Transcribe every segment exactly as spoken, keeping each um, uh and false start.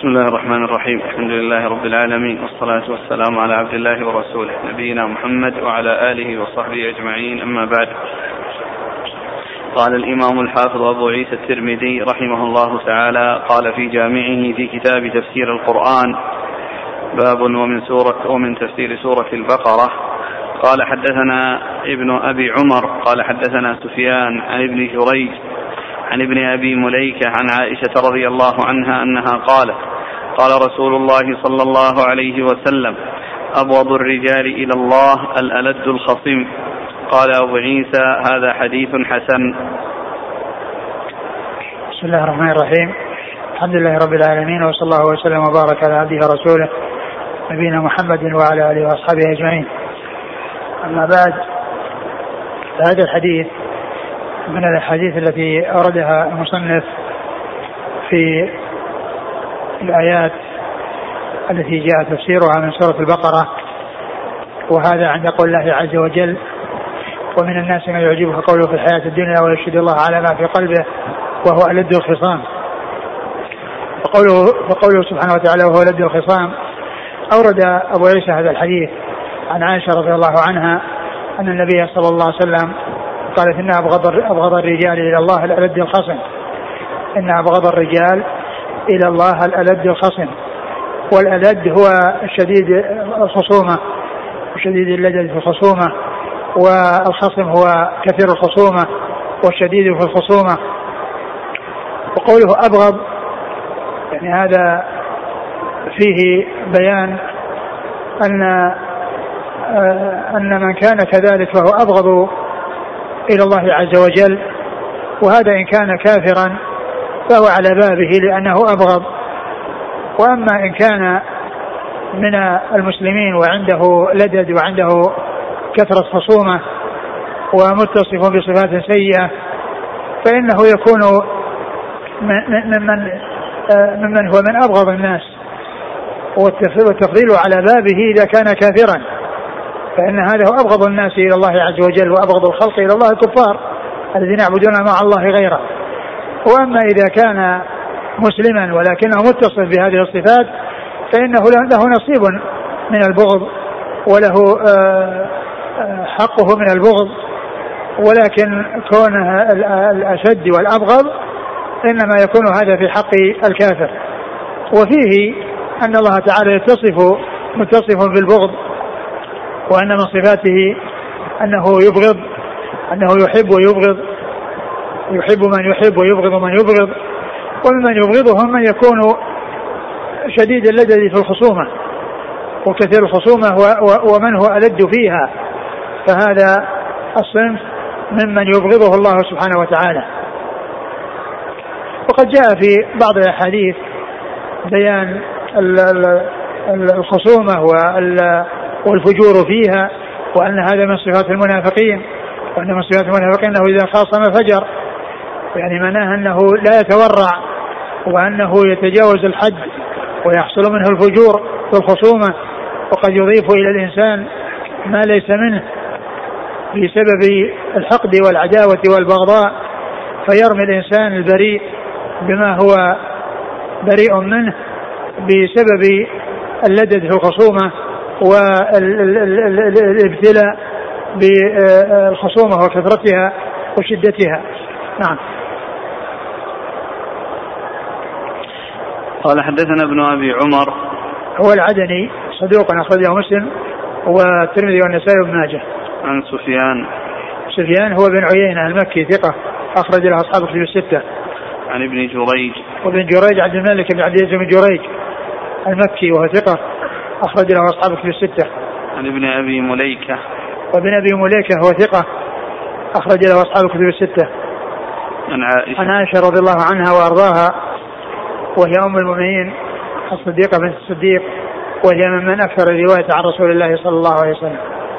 بسم الله الرحمن الرحيم. الحمد لله رب العالمين، والصلاة والسلام على عبد الله ورسوله نبينا محمد وعلى آله وصحبه أجمعين، أما بعد. قال الإمام الحافظ أبو عيسى الترمذي رحمه الله تعالى قال في جامعه في كتاب تفسير القرآن: باب ومن سورة ومن تفسير سورة البقرة. قال حدثنا ابن أبي عمر قال حدثنا سفيان عن ابن جريج عن ابن أبي مليكة عن عائشة رضي الله عنها أنها قالت: قال رسول الله صلى الله عليه وسلم: أبغض الرجال إلى الله الألد الخصم. قال أبو عيسى: هذا حديث حسن. بسم الله الرحمن الرحيم. الحمد لله رب العالمين، وصلى الله وسلم وبارك على عبده ورسوله نبينا محمد وعلى آله وأصحابه أجمعين، أما بعد. هذا الحديث من الأحاديث التي أوردها المصنف في الآيات التي جاء تفسيرها من سورة البقرة، وهذا عند قول الله عز وجل: ومن الناس من يعجبه قوله في الحياة الدنيا ويشهد الله على ما في قلبه وهو ألد الخصام. فقوله, فقوله سبحانه وتعالى وهو ألد الخصام، أورد أبو عيسى هذا الحديث عن عائشة رضي الله عنها أن النبي صلى الله عليه وسلم قالت: إن أبغض, أبغض الرجال إلى الله الألد الخصم. إن أبغض الرجال إلى الله الألد الخصم. والألد هو الشديد الخصومة وشديد اللدد في الخصومة، والخصم هو كثير الخصومة والشديد في الخصومة. وقوله أبغض يعني هذا فيه بيان أن أن من كان كذلك فهو أبغض إلى الله عز وجل، وهذا إن كان كافرا فهو على بابه لأنه أبغض. وأما إن كان من المسلمين وعنده لدد وعنده كثرة خصومة ومتصف بصفات سيئة فإنه يكون ممن ممن هو من أبغض الناس، والتفضيل على بابه إذا كان كافرا، فإن هذا هو أبغض الناس إلى الله عز وجل، وأبغض الخلق إلى الله الكفار الذين يعبدون مع الله غيره. وأما إذا كان مسلما ولكنه متصف بهذه الصفات فإنه له نصيب من البغض وله حقه من البغض، ولكن كونه الأشد والأبغض إنما يكون هذا في حق الكافر. وفيه أن الله تعالى يتصف متصف بالبغض، وأن من صفاته أنه يبغض، أنه يحب ويبغض، يحب من يحب ويبغض من يبغض. ومن يبغضهم من يكون شديد اللدد في الخصومة وكثير الخصومة ومن هو ألد فيها، فهذا الصنف ممن يبغضه الله سبحانه وتعالى. وقد جاء في بعض الأحاديث بيان الخصومة والفجور فيها، وأن هذا من صفات المنافقين، وأن من صفات المنافقين أنه إذا خاصم فجر، يعني معناه أنه لا يتورع وأنه يتجاوز الحد ويحصل منه الفجور في الخصومة، وقد يضيف إلى الإنسان ما ليس منه بسبب الحقد والعداوة والبغضاء، فيرمي الإنسان البريء بما هو بريء منه بسبب اللدد في الخصومة والابتلاء بالخصومة وكثرتها وشدتها. نعم. قال حدثنا ابن أبي عمر هو العدني صدوق أخرجه مسلم والترمذي والنسائي وابن ماجه. عن سفيان سفيان هو بن عيينة المكي ثقة أخرج له أصحاب الكتب الستة. عن ابن جريج وابن جريج عبد الملك بن عبد العزيز بن جريج المكي وهو ثقة أخرج له أصحاب الكتب الستة. عن ابن أبي مليكة وابن أبي مليكة هو ثقة أخرج له أصحاب الكتب الستة. عن عائشة عن عائشة رضي الله عنها وأرضاها، وهي أم المؤمنين الصديقة بنت الصديق، وهي ممن أكثر الرواية عن رسول الله صلى الله عليه وسلم.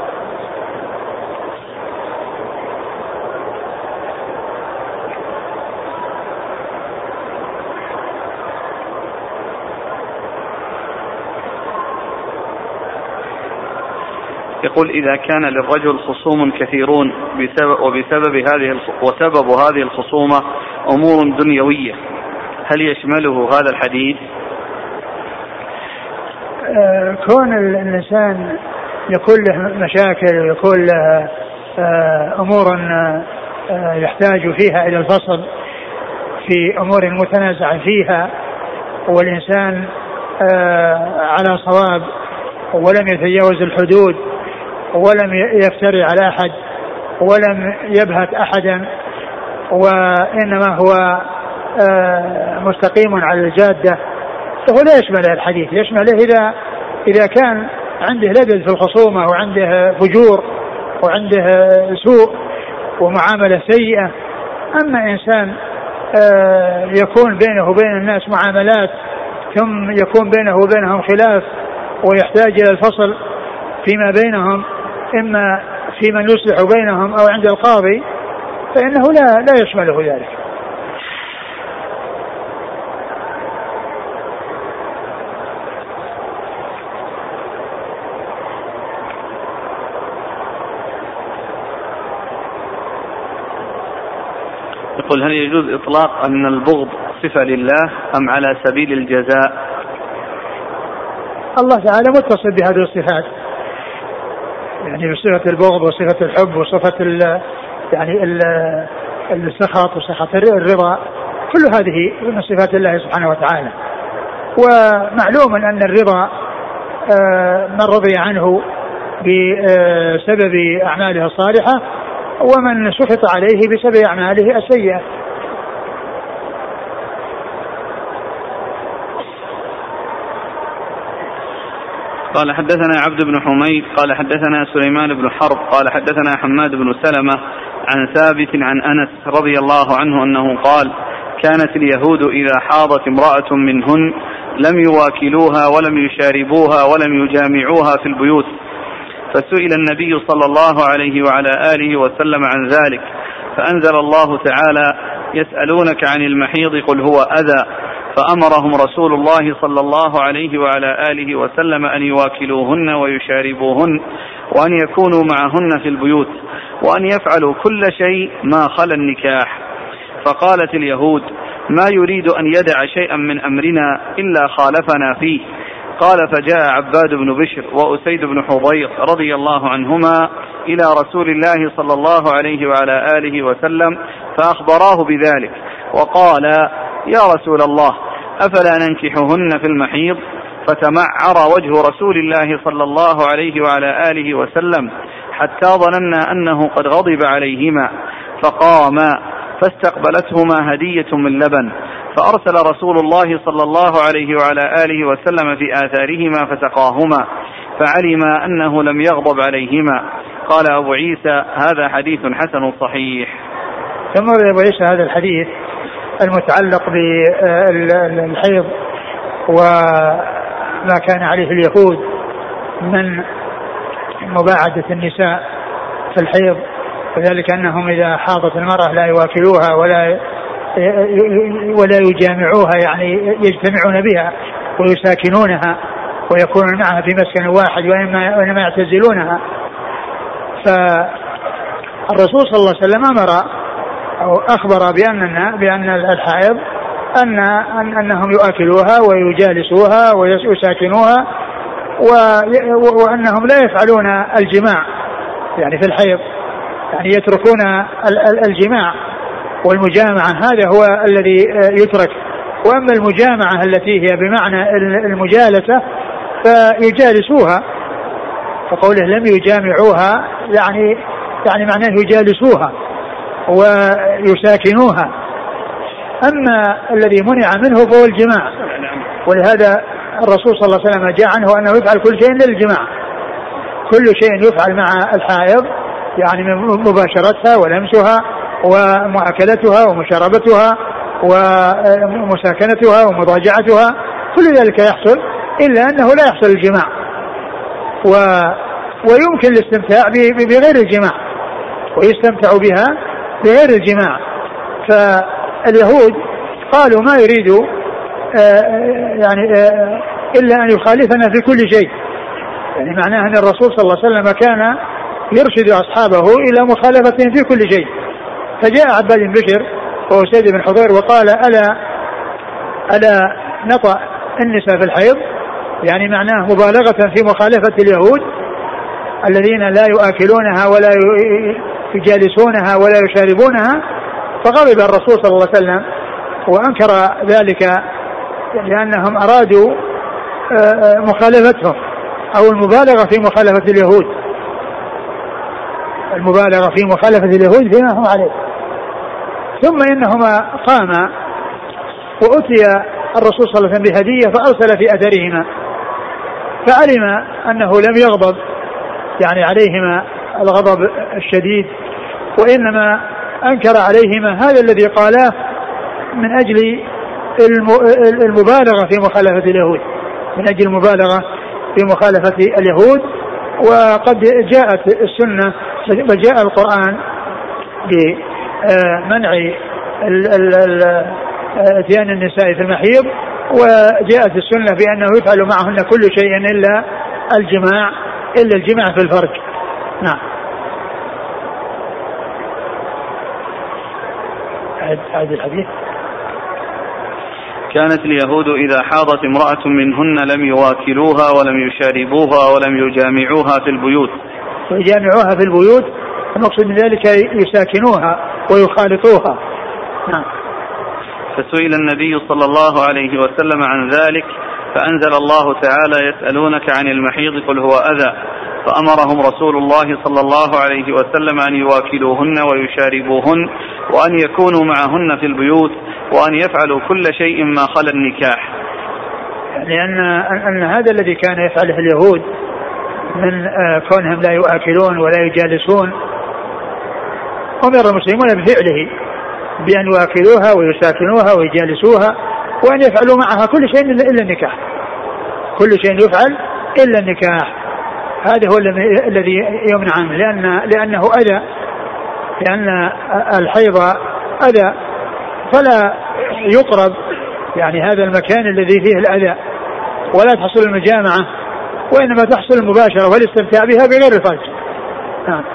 يقول: إذا كان للرجل خصوم كثيرون بسبب وبسبب هذه وسبب هذه الخصومة أمور دنيوية، هل يشمله هذا الحديث؟ كون الإنسان يكون له مشاكل ويكون له أمور يحتاج فيها إلى الفصل في أمور متنازع فيها، والإنسان على صواب ولم يتجاوز الحدود ولم يفتري على أحد ولم يبهت أحدا، وإنما هو مستقيم على الجادة، فهو لا يشمله الحديث. يشمله إذا إذا كان عنده لبس في الخصومة وعنده فجور وعنده سوء ومعاملة سيئة. أما إنسان يكون بينه وبين الناس معاملات ثم يكون بينه وبينهم خلاف ويحتاج إلى الفصل فيما بينهم، إما في من يصلح بينهم أو عند القاضي، فإنه لا لا يشمله ذلك. يقول: هل يجوز إطلاق أن البغض صفة لله أم على سبيل الجزاء؟ الله تعالى متصل بهذه الصفات، يعني بصفة البغض وصفة الحب وصفة ال يعني ال السخط وسخط الرضا، كل هذه من صفات الله سبحانه وتعالى. ومعلوم أن الرضا من رضي عنه بسبب أعماله الصالحة، ومن سخط عليه بسبب أعماله السيئة. قال: حدثنا عبد بن حميد قال حدثنا سليمان بن حرب قال حدثنا حماد بن سلمة عن ثابت عن أنس رضي الله عنه أنه قال: كانت اليهود إذا حاضت امرأة منهن لم يواكلوها ولم يشاربوها ولم يجامعوها في البيوت، فسئل النبي صلى الله عليه وعلى آله وسلم عن ذلك، فأنزل الله تعالى: يسألونك عن المحيض قل هو أذى، فأمرهم رسول الله صلى الله عليه وعلى آله وسلم أن يواكلوهن ويشاربوهن، وأن يكونوا معهن في البيوت، وأن يفعلوا كل شيء ما خلا النكاح. فقالت اليهود: ما يريد أن يدع شيئا من أمرنا إلا خالفنا فيه. قال: فجاء عباد بن بشر وأسيد بن حضير رضي الله عنهما إلى رسول الله صلى الله عليه وعلى آله وسلم فأخبراه بذلك، وقال: يا رسول الله، أفلا ننكحهن في المحيض؟ فتمعر وجه رسول الله صلى الله عليه وعلى آله وسلم حتى ظننا أنه قد غضب عليهما، فقاما فاستقبلتهما هدية من لبن، فأرسل رسول الله صلى الله عليه وعلى آله وسلم في آثارهما فسقاهما، فعلم أنه لم يغضب عليهما. قال أبو عيسى: هذا حديث حسن صحيح. ثم أبو عيسى هذا الحديث المتعلق بالحيض وما كان عليه اليهود من مباعدة النساء في الحيض، وذلك أنهم إذا حاضت المرأة لا يواكلوها ولا ولا يجامعوها، يعني يجتمعون بها ويساكنونها ويكونون معها في مسكن واحد وإنما يعتزلونها. فالرسول صلى الله عليه وسلم أمر أو أخبر بأننا بأن الحائض أن أنهم يؤكلوها ويجالسوها ويساكنوها، وأنهم لا يفعلون الجماع يعني في الحيض، يعني يتركون الجماع والمجامعة، هذا هو الذي يترك. وأما المجامعة التي هي بمعنى المجالسة فيجالسوها، فقوله لم يجامعوها يعني يعني معناه يجالسوها ويساكنوها. أما الذي منع منه فهو الجماع، ولهذا الرسول صلى الله عليه وسلم جاء عنه أنه يفعل كل شيء إلا الجماع، كل شيء يفعل مع الحائض يعني من مباشرتها ولمسها ومؤاكلتها ومشاربتها ومساكنتها ومضاجعتها، كل ذلك يحصل إلا أنه لا يحصل الجماع، و ويمكن الاستمتاع بغير الجماع، ويستمتع بها بغير الجماع. فاليهود قالوا ما يريد يعني إلا أن يخالفنا في كل شيء، يعني معناه أن الرسول صلى الله عليه وسلم كان يرشد أصحابه إلى مخالفتهم في كل شيء. فجاء عباد بن بشر وأسيد بن حضير وقال: ألا ألا نطأ النساء في الحيض؟ يعني معناه مبالغة في مخالفة اليهود الذين لا يؤكلونها ولا يجالسونها ولا يشاربونها. فغضب الرسول صلى الله عليه وسلم وأنكر ذلك لأنهم أرادوا مخالفتهم أو المبالغة في مخالفة اليهود، المبالغة في مخالفة اليهود فيما هم عليه. ثم إنهما قاما وأتي الرسول صلى الله عليه وسلم بهدية فأرسل في أثرهما، فعلم أنه لم يغضب يعني عليهما الغضب الشديد، وإنما أنكر عليهما هذا الذي قالاه من أجل المبالغة في مخالفة اليهود، من أجل المبالغة في مخالفة اليهود. وقد جاءت السنة وجاء القرآن بمنع اتيان النساء في المحيض، وجاءت السنة بأنه يفعل معهن كل شيء إلا الجماع إلا الجماع في الفرج. نعم. هذا الحديث. كانت اليهود إذا حاضت امرأة منهن لم يواكلوها ولم يشاربوها ولم يجامعوها في البيوت. يجامعوها في البيوت المقصود من ذلك يساكنوها ويخالطوها. نعم. فسئل النبي صلى الله عليه وسلم عن ذلك فأنزل الله تعالى يسألونك عن المحيض قل هو أذى، فأمرهم رسول الله صلى الله عليه وسلم أن يواكلوهن ويشاربوهن وأن يكونوا معهن في البيوت وأن يفعلوا كل شيء ما خلا النكاح. لأن أن هذا الذي كان يفعله اليهود من كونهم لا يؤكلون ولا يجالسون أمر المسلمون بفعله بأن يؤكلوها ويساكنوها ويجالسوها وأن يفعلوا معها كل شيء إلا النكاح، كل شيء يفعل إلا النكاح. هذا هو الذي يمنع عنه لأن لأنه أذى، لأن الحيض أذى فلا يقرب يعني هذا المكان الذي فيه الأذى، ولا تحصل المجامعة وإنما تحصل المباشرة والاستمتاع بها بغير الفرج. نعم.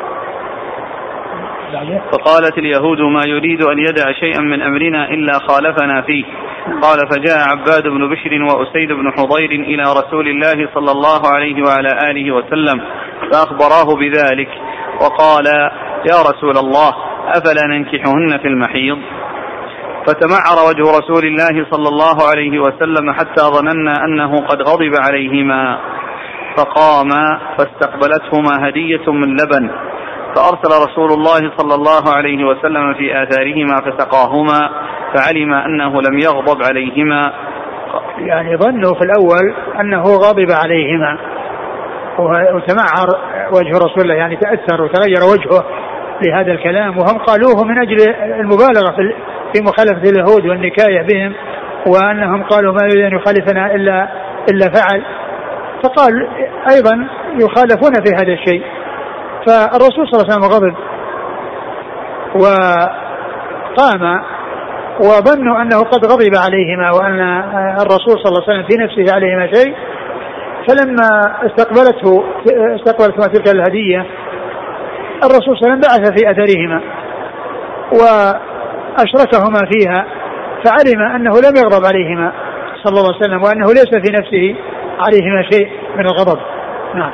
فقالت اليهود ما يريد أن يدع شيئا من أمرنا إلا خالفنا فيه. قال فجاء عباد بن بشر وأسيد بن حضير إلى رسول الله صلى الله عليه وعلى آله وسلم فأخبراه بذلك وقال يا رسول الله أفلا ننكحهن في المحيض؟ فتمعر وجه رسول الله صلى الله عليه وسلم حتى ظننا أنه قد غضب عليهما، فقام فاستقبلتهما هدية من لبن، فأرسل رسول الله صلى الله عليه وسلم في آثارهما فسقاهما فعلم أنه لم يغضب عليهما. يعني ظنوا في الأول أنه غضب عليهما وتمعر وجه رسول الله، يعني تأثر وتغير وجهه لهذا الكلام، وهم قالوه من أجل المبالغة في مخالفة اليهود والنكاية بهم، وأنهم قالوا ما يريد أن يخالفنا إلا, إلا فعل. فقال أيضا يخالفون في هذا الشيء. فالرسول صلى الله عليه وسلم غضب وقام وظنوا أنه قد غضب عليهما وأن الرسول صلى الله عليه وسلم في نفسه عليهما شيء. فلما استقبلته استقبلتهما تلك الهدية الرسول صلى الله عليه وسلم بعث في أثرهما وأشركهما فيها، فعلم أنه لم يغضب عليهما صلى الله عليه وسلم وأنه ليس في نفسه عليهما شيء من الغضب. نعم.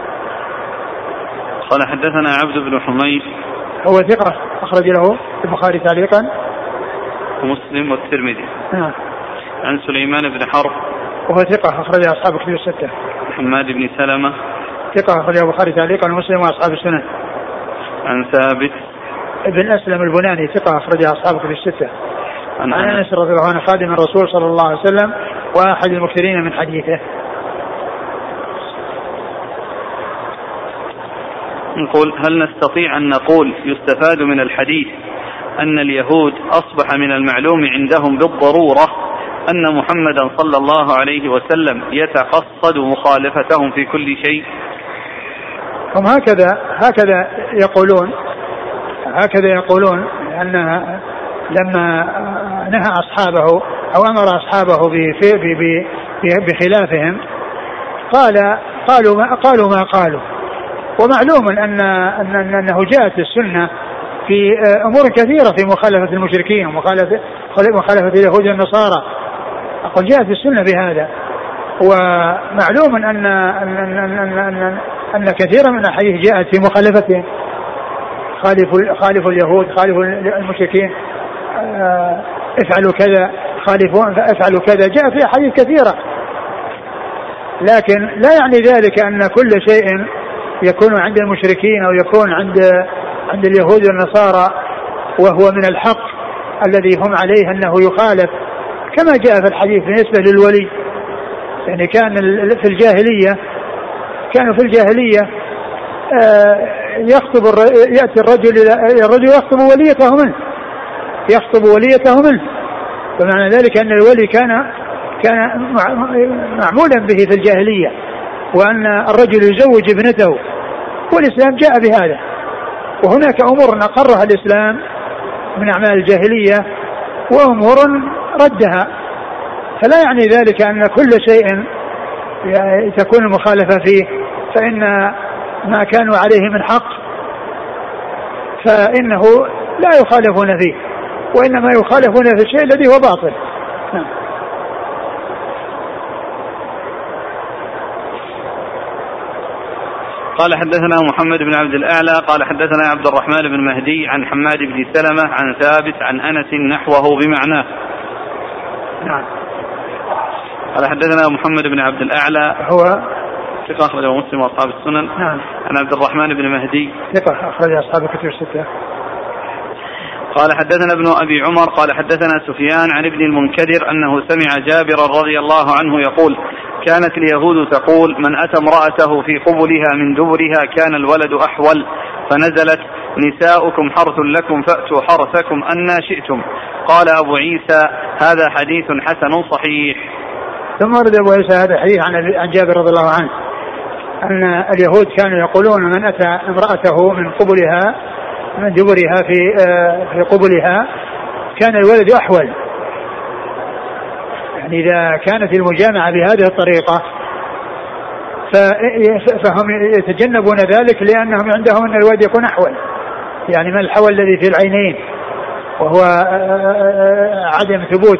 قال حدثنا عبد بن حميد هو ثقة أخرج له البخاري تعليقا ومسلم والترمذي. نعم. عن سليمان بن حرب وهو ثقة أخرج أصحاب الكتب الستة. محمد بن سلمة ثقة أخرج البخاري تعليقا ومسلم وأصحاب السنن. عن ثابت ابن أسلم البناني ثقة أخرج أصحاب الكتب الستة. عن أنس رضي الله عنه خادم الرسول صلى الله عليه وسلم وأحد المكثرين من حديثه. نقول هل نستطيع أن نقول يستفاد من الحديث أن اليهود أصبح من المعلوم عندهم بالضرورة أن محمدا صلى الله عليه وسلم يتقصد مخالفتهم في كل شيء؟ هم هكذا هكذا يقولون هكذا يقولون أن لما نهى أصحابه أو أمر أصحابه بخلافهم قال قالوا ما قالوا ما قالوا. ومعلوم أن أنه جاءت السنة في أمور كثيرة في مخالفة المشركين ومخالفة مخالفة اليهود والنصارى، أقول جاءت السنة بهذا. ومعلوم أن أن أن أن, أن, أن كثيرا من الأحاديث جاءت في مخالفتهم، خالفوا خالفوا اليهود، خالفوا المشركين، افعلوا كذا، خالفوا افعلوا كذا، جاء في أحاديث كثيرة. لكن لا يعني ذلك أن كل شيء يكون عند المشركين أو يكون عند عند اليهود والنصارى وهو من الحق الذي هم عليه أنه يخالف، كما جاء في الحديث بالنسبة للولي. يعني كان في الجاهلية كانوا في الجاهلية يخطب يأتي الرجل الرجل يخطب وليته منه يخطب وليته منه فمعنى ذلك أن الولي كان كان معمولا به في الجاهلية، وأن الرجل يزوج ابنته، والإسلام جاء بهذا. وهناك أمور أقرها الإسلام من أعمال الجاهلية وأمور ردها، فلا يعني ذلك أن كل شيء تكون المخالفة فيه، فإن ما كانوا عليه من حق فإنه لا يخالفون فيه، وإنما يخالفون في الشيء الذي هو باطل. قال حدثنا محمد بن عبد الأعلى قال حدثنا عبد الرحمن بن مهدي عن حماد بن سلمة عن ثابت عن أنس نحوه بمعناه. نعم. قال حدثنا محمد بن عبد الأعلى هو ثقة أخرجه مسلم وأصحاب السنن. نعم. عن عبد الرحمن بن مهدي ثقة أخرج أصحاب الكتب الستة. قال حدثنا ابن أبي عمر قال حدثنا سفيان عن ابن المنكدر أنه سمع جابرا رضي الله عنه يقول كانت اليهود تقول من أتى امرأته في قبلها من دبرها كان الولد أحول، فنزلت نساؤكم حرث لكم فأتوا حرثكم أنى شئتم. قال أبو عيسى هذا حديث حسن صحيح. ثم ورد أبو عيسى هذا الحديث عن جابر رضي الله عنه أن اليهود كانوا يقولون من أتى امرأته من قبلها من دبرها في في قبلها كان الولد أحول. يعني إذا كانت المجامعة بهذه الطريقة فهم يتجنبون ذلك لأنهم عندهم أن الولد يكون أحول، يعني من الحول الذي في العينين وهو عدم ثبوت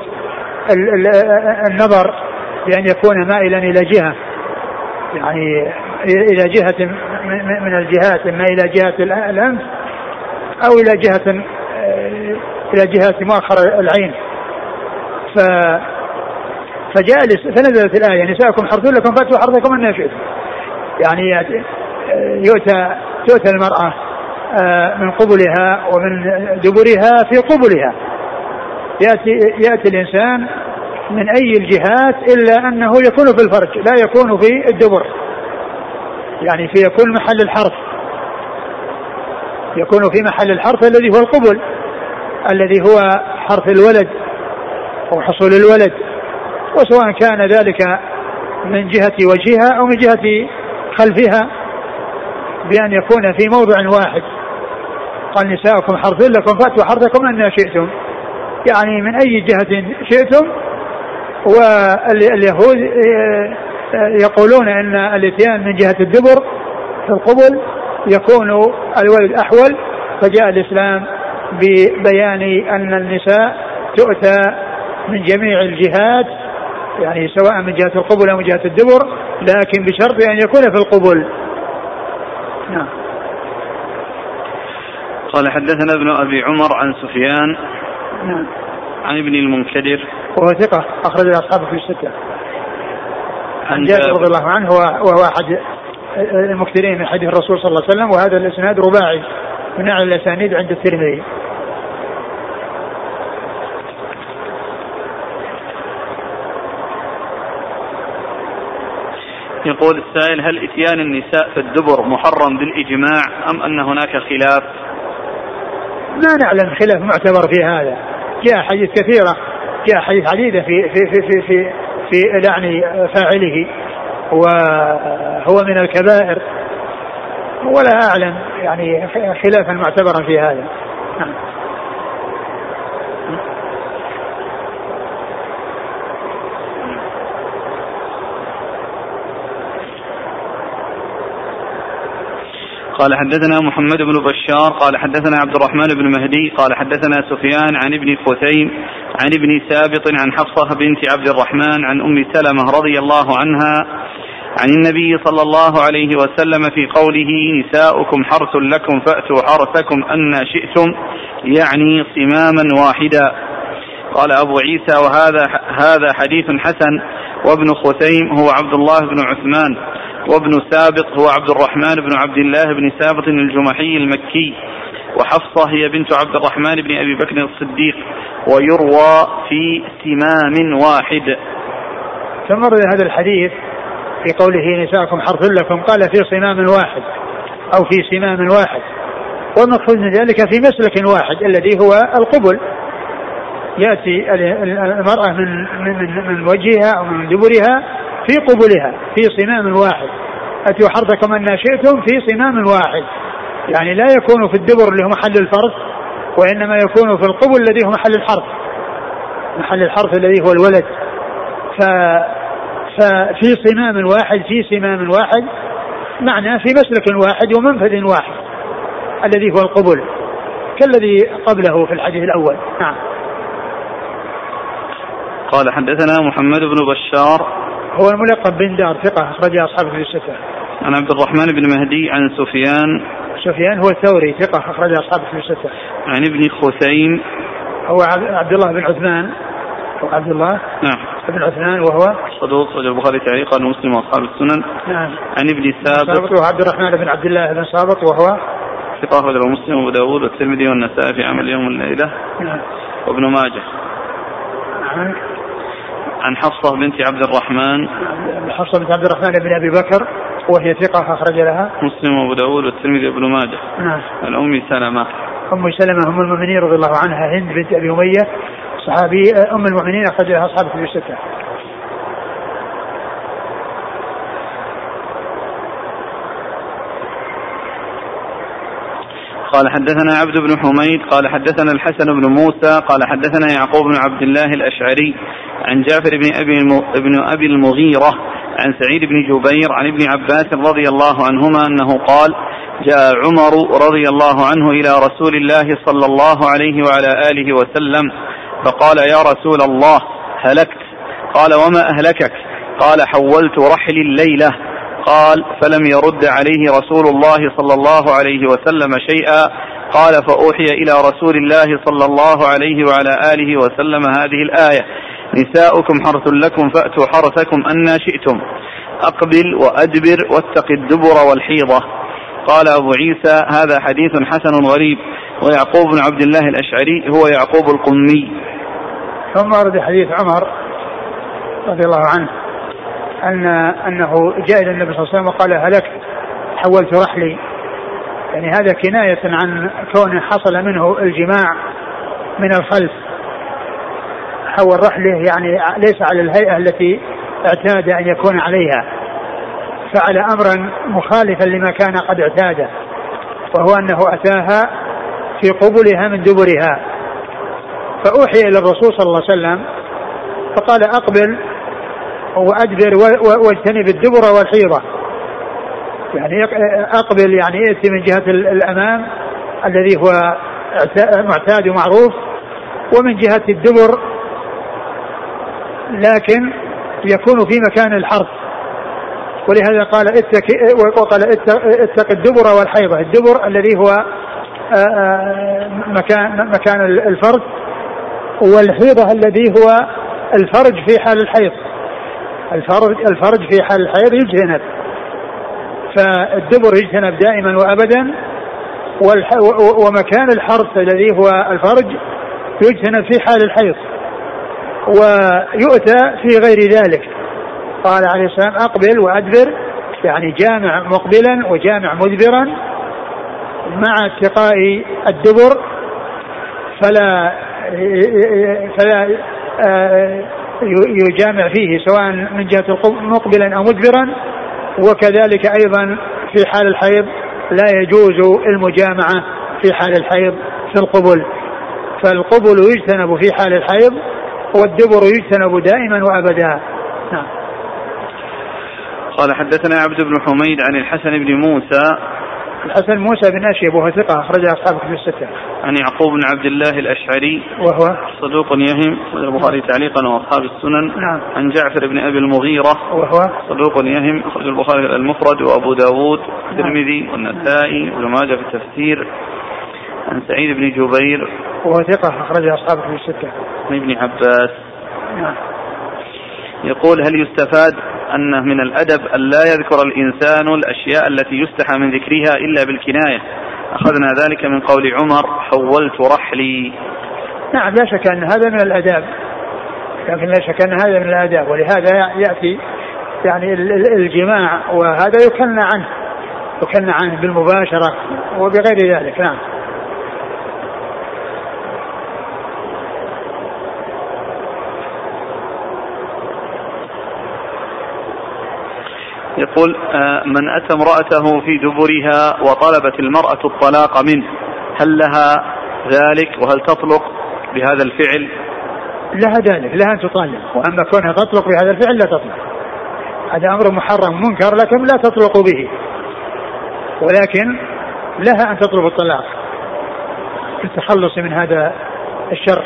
النظر بأن يكون مائلا إلى جهة، يعني إلى جهة من الجهات، إما إلى جهة الأنف أو إلى جهة إلى جهة مؤخر العين. ف فجاء فنزلت الآية نساءكم حرث لكم فأتوا حرثكم أنى شئتم. يعني يؤتى تؤتى المرأة من قبلها ومن دبرها في قبلها، يأتي يأتي الإنسان من أي الجهات إلا أنه يكون في الفرج لا يكون في الدبر، يعني في يكون محل الحرث يكون في محل الحرث الذي هو القبل الذي هو حرث الولد أو حصول الولد، وسواء كان ذلك من جهة وجهها أو من جهة خلفها بأن يكون في موضع واحد. قال نساؤكم حرث لكم فأتوا حرثكم أنى شئتم، يعني من أي جهة شئتم. واليهود يقولون أن الاتيان من جهة الدبر في القبل يكون الولد أحول، فجاء الإسلام ببيان أن النساء تؤتى من جميع الجهات، يعني سواء من جهة القبل أو من جهة الدبر، لكن بشرط أن يكون في القبل. نعم. قال حدثنا ابن أبي عمر عن سفيان نعم. عن ابن المنكدر وهو ثقة أخرج أصحابه في الستة. عن جابر رضي الله عنه وهو أحد المكثرين من حديث الرسول صلى الله عليه وسلم، وهذا الإسناد رباعي من أعلى الأسانيد عند الترمذي. يقول السائل هل إتيان النساء في الدبر محرم بالإجماع أم أن هناك خلاف؟ ما نعلم خلاف معتبر في هذا، جاء حديث كثيرة جاء حديث عديدة في في في في في, في لعن فاعله وهو من الكبائر، ولا أعلم يعني خلافا معتبرا في هذا. نعم. قال حدثنا محمد بن بشار قال حدثنا عبد الرحمن بن مهدي قال حدثنا سفيان عن ابن خثيم عن ابن سابط عن حفصة بنت عبد الرحمن عن أم سلمة رضي الله عنها عن النبي صلى الله عليه وسلم في قوله نساؤكم حرث لكم فأتوا حرثكم أن شئتم يعني صماما واحدا. قال أبو عيسى وهذا هذا حديث حسن. وابن خثيم هو عبد الله بن عثمان، وابن سابط هو عبد الرحمن بن عبد الله بن سابط الجمحي المكي، وحفصة هي بنت عبد الرحمن بن أبي بكر الصديق، ويروى في سمام واحد. ثم ورد هذا الحديث في قوله نساءكم حرث لكم قال في صمام واحد أو في سمام واحد، والمقصود من ذلك في مسلك واحد الذي هو القبل، يأتي المرأة من, من, من وجهها أو من دبرها في قبلها في صمام واحد. أتوا حرثكم أن شئتم في صمام واحد، يعني لا يكون في الدبر اللي هو محل الفرث، وإنما يكون في القبل الذي هو محل الحرث، محل الحرث الذي هو الولد. ف ففي صمام واحد في صمام واحد معناه في مسلك واحد ومنفذ واحد الذي هو القبل، كالذي قبله في الحديث الأول. نعم. قال حدثنا محمد بن بشار هو الملقب بن دار ثقة أخرج أصحابه في الستة. عن عبد الرحمن بن مهدي عن سفيان سفيان هو الثوري ثقة أخرج أصحابه في الستة. عن ابن خثيم هو عبد الله بن عثمان أو عبد الله نعم بن عثمان وهو صدوق أخرج البخاري تعليقا ومسلم وأصحاب السنن. نعم. عن ابن سابط وهو عبد الرحمن بن عبد الله بن سابط وهو ثقة أخرج مسلم وأبو داود والترمذي والنسائي في عمل يوم الليلة. نعم. وابن ماجه. نعم. عن حفصة بنت عبد الرحمن حفصة بنت عبد الرحمن بن أبي بكر وهي ثقة أخرج لها مسلم وأبو داود والترمذي وابن ماجه. نعم. عن أم سلمة أم سلمة أم المؤمنين رضي الله عنها هند بنت أبي أمية صحابي أم المؤمنين أخرج لها أصحاب في الستة. قال حدثنا عبد بن حميد قال حدثنا الحسن بن موسى قال حدثنا يعقوب بن عبد الله الأشعري عن جعفر بن أبي, ابن أبي المغيرة عن سعيد بن جبير عن ابن عباس رضي الله عنهما أنه قال جاء عمر رضي الله عنه إلى رسول الله صلى الله عليه وعلى آله وسلم فقال يا رسول الله هلكت. قال وما أهلكك؟ قال حولت رحلي الليلة. قال فلم يرد عليه رسول الله صلى الله عليه وسلم شيئا. قال فأوحي إلى رسول الله صلى الله عليه وعلى آله وسلم هذه الآية نساؤكم حرث لكم فأتوا حرثكم أن شئتم أقبل وأدبر واتق الدبر والحيضة. قال أبو عيسى هذا حديث حسن غريب. ويعقوب بن عبد الله الأشعري هو يعقوب القمي. ثم ورد حديث عمر رضي الله عنه أن أنه جاء إلى النبي صلى الله عليه وسلم وقال هلكت حولت رحلي، يعني هذا كناية عن كونه حصل منه الجماع من الخلف. حول رحله يعني ليس على الهيئة التي اعتاد أن يكون عليها، فعل أمرا مخالفا لما كان قد اعتاده، وهو أنه أتاها في قبلها من دبرها. فأوحي إلى الرسول صلى الله عليه وسلم فقال أقبل وأدبر واجتنب الدبر والحيضة، يعني أقبل يعني يأتي من جهة الأمام الذي هو معتاد ومعروف، ومن جهة الدبر لكن يكون في مكان الحرث، ولهذا قال اتق وقال اتق الدبر والحيضة. الدبر الذي هو مكان مكان الفرج، والحيضة الذي هو الفرج في حال الحيض. الفرج الفرج في حال الحيض يجتنب، فالدبر يجتنب دائما وابدا، ومكان الحرث الذي هو الفرج يجتنب في حال الحيض ويؤتى في غير ذلك. قال عليه السلام أقبل وأدبر، يعني جامع مقبلا وجامع مدبرا مع اتقاء الدبر، فلا فلا يجامع فيه سواء من جهة مقبلا أو مدبرا. وكذلك أيضا في حال الحيض لا يجوز المجامعة في حال الحيض في القبل، فالقبل يجتنب في حال الحيض والدبر يجتنب دائما وأبدا. نعم. قال حدثنا عبد بن حميد عن الحسن بن موسى الحسن موسى بن أشيب وهو ثقة أخرج أصحاب الكتب الستة. عن يعقوب بن عبد الله الأشعري وهو صدوق يهم البخاري تعليقا وأصحاب السنن. نعم. عن جعفر بن أبي المغيرة وهو صدوق يهم أخرج البخاري المفرد وأبو داود والترمذي والنسائي وابن ماجه في التفسير. عن سعيد بن جبير وهو ثقة أخرج أصحاب الكتب الستة. عن ابن عباس. نعم. يقول هل يستفاد أنه من الأدب أن لا يذكر الإنسان الأشياء التي يستحى من ذكرها إلا بالكناية؟ أخذنا ذلك من قول عمر حولت رحلي. نعم لا شك أن هذا من الأداب، لكن لا شك أن هذا من الأداب، ولهذا يأتي يعني الجماع وهذا يكنى عنه يكنى عنه بالمباشرة وبغير ذلك. نعم. يقول من أتى امرأته في دبرها وطلبت المرأة الطلاق منه هل لها ذلك وهل تطلق بهذا الفعل؟ لها ذلك، لها أن تطلق، وأما كونها تطلق بهذا الفعل لا تطلق، هذا أمر محرم منكر لكن لا تطلق به، ولكن لها أن تطلب الطلاق للتخلص من هذا الشر.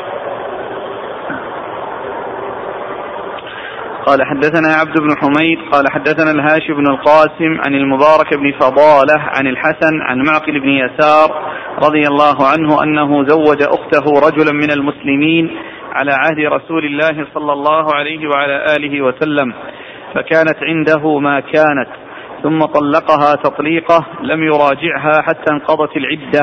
قال حدثنا عبد بن حميد قال حدثنا الهاشم بن القاسم عن المبارك بن فضالة عن الحسن عن معقل بن يسار رضي الله عنه أنه زوج أخته رجلا من المسلمين على عهد رسول الله صلى الله عليه وعلى آله وسلم، فكانت عنده ما كانت، ثم طلقها تطليقه لم يراجعها حتى انقضت العدة،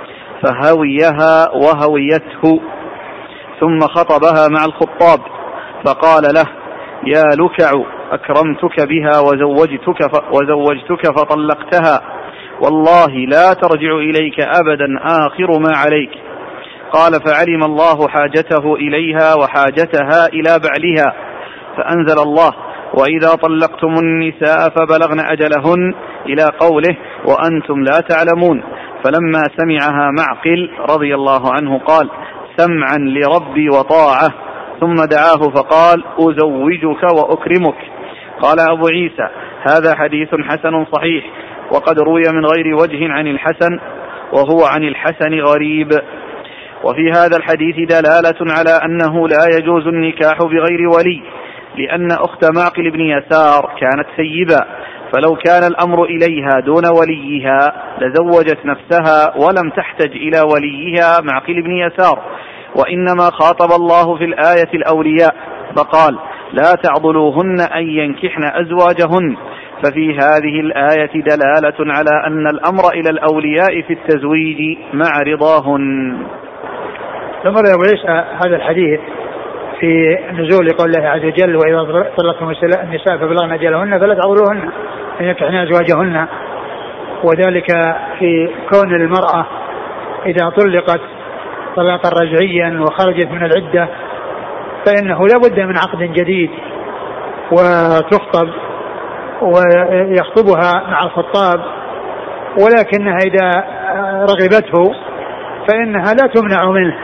فهويها وهويته، ثم خطبها مع الخطاب فقال له يا لكع أكرمتك بها وزوجتك, وزوجتك فطلقتها، والله لا ترجع إليك أبدا آخر ما عليك. قال فعلم الله حاجته إليها وحاجتها إلى بعلها، فأنزل الله وإذا طلقتم النساء فبلغن أجلهن إلى قوله وأنتم لا تعلمون. فلما سمعها معقل رضي الله عنه قال سمعا لربي وطاعة، ثم دعاه فقال أزوجك وأكرمك. قال أبو عيسى هذا حديث حسن صحيح، وقد روي من غير وجه عن الحسن وهو عن الحسن غريب. وفي هذا الحديث دلالة على أنه لا يجوز النكاح بغير ولي، لأن أخت معقل بن يسار كانت سيبا، فلو كان الأمر إليها دون وليها لزوجت نفسها ولم تحتج إلى وليها معقل بن يسار، وإنما خاطب الله في الآية الأولياء فقال لا تعضلوهن أن ينكحن أزواجهن، ففي هذه الآية دلالة على أن الأمر إلى الأولياء في التزويج مع رضاهن. ثم يا عيسى هذا الحديث في نزول قول الله عز وجل وإذا طلقتم النساء فبلغن أجلهن فلا تعضلوهن أن ينكحن أزواجهن، وذلك في كون المرأة إذا طلقت طلاقا رجعيا وخرجت من العدة فإنه لا بد من عقد جديد وتخطب ويخطبها مع الخطاب، ولكنها إذا رغبته فإنها لا تمنع منه.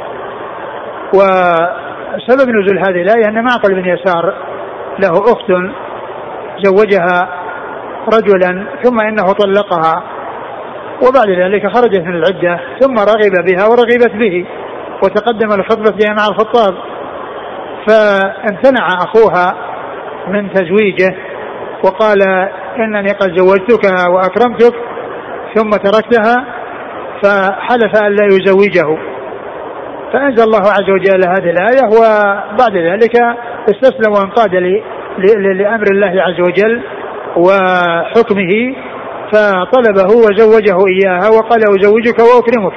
وسبب نزول هذه الآية أن معقل بن يسار له أخت زوجها رجلا ثم إنه طلقها، وبعد ذلك خرجت من العدة ثم رغب بها ورغبت به وتقدم الخطبة بها مع الخطاب، فامتنع أخوها من تزويجه وقال إنني قد زوجتك وأكرمتك ثم تركتها، فحلف أن لا يزوجه، فأنزل الله عز وجل هذه الآية، وبعد ذلك استسلم وانقاد لأمر الله عز وجل وحكمه فطلبه وزوجه إياها وقال أزوجك وأكرمك.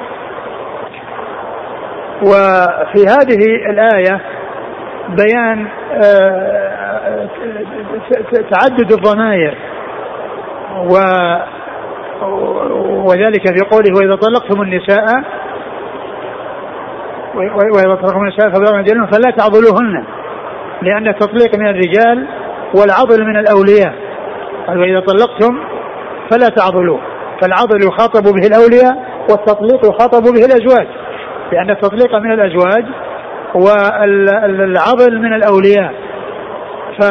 وفي هذه الآية بيان تعدد الضمائر، وذلك في قوله وإذا طلقتم النساء وإذا طلقتم النساء فبلغن أجلهن فلا تعضلوهن، لأن التطليق من الرجال والعضل من الأولياء. وإذا طلقتم فلا تعضلوا، فالعضل يخاطب به الأولياء والتطليق يخاطب به الأزواج، لأن التطليق من الأزواج والعضل من الأولياء،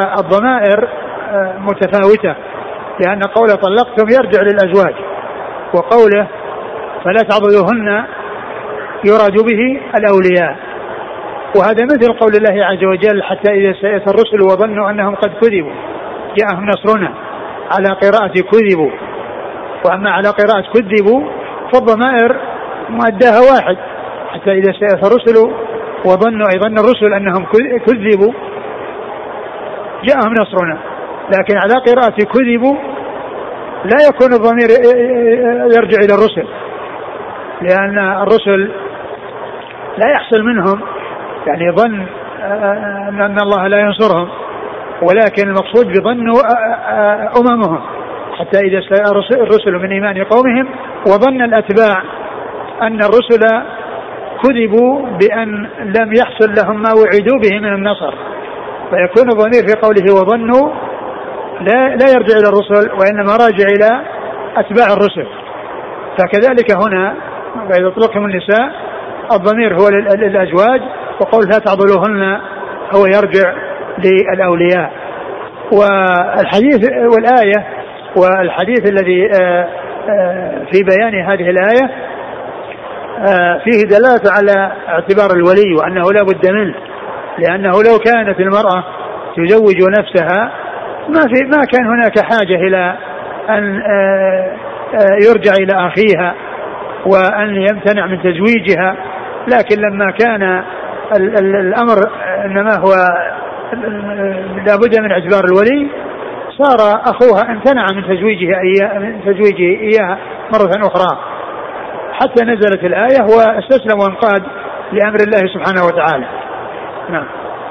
فالضمائر متفاوتة، لأن قول طلقتم يرجع للأزواج وقوله فلا تعضلوهن يراد به الأولياء. وهذا مثل قول الله عز وجل حتى إذا سيأتي الرسل وظنوا أنهم قد كذبوا جاءهم نصرنا، على قراءة كذبوا. وأما على قراءة كذبوا فالضمائر مؤداها واحد، حتى إذا سيأتي الرسل وظنوا أيضا الرسل أنهم كذبوا جاءهم نصرنا. لكن على قراءة كذبوا لا يكون الضمير يرجع إلى الرسل، لأن الرسل لا يحصل منهم يعني ظن أن الله لا ينصرهم، ولكن المقصود بظنوا أممهم حتى إذا استيأس الرسل من إيمان قومهم وظن الأتباع أن الرسل كذبوا بأن لم يحصل لهم ما وعدوا به من النصر، فيكون الضمير في قوله وظنوا لا, لا يرجع إلى الرسل وإنما راجع إلى أتباع الرسل. فكذلك هنا إذا أطلقهم النساء الضمير هو للأزواج، وقول لا تعضلوهن هو يرجع للأولياء. والحديث والآية والحديث الذي في بيان هذه الآية فيه دلالة على اعتبار الولي وأنه لا بد منه، لأنه لو كانت المرأة تزوج نفسها ما في ما كان هناك حاجة إلى أن يرجع إلى أخيها وأن يمتنع من تزويجها. لكن لما كان الأمر إنما هو لا بد من اعتبار الولي صار أخوها امتنع من تزويجها إياه من تزويجه إياها مرة أخرى حتى نزلت الآية واستسلم وانقاد لأمر الله سبحانه وتعالى. نعم.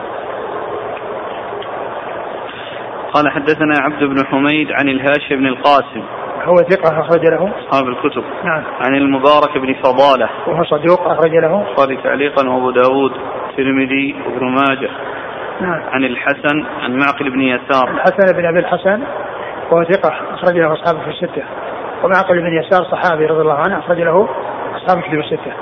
قال حدثنا عبد بن حميد عن الهاشم بن القاسم هو ثقة أخرج له أصحاب الكتب. نعم. عن المبارك بن فضالة وهو صدوق أخرج له البخاري تعليقا وأبو داود الترمذي وابن ماجه. نعم. عن الحسن عن معقل بن يسار الحسن بن أبي الحسن وهو ثقة أخرج له أصحاب في الستة، ومعقل بن يسار صحابي رضي الله عنه أخرج له أصحاب الكتب الستة.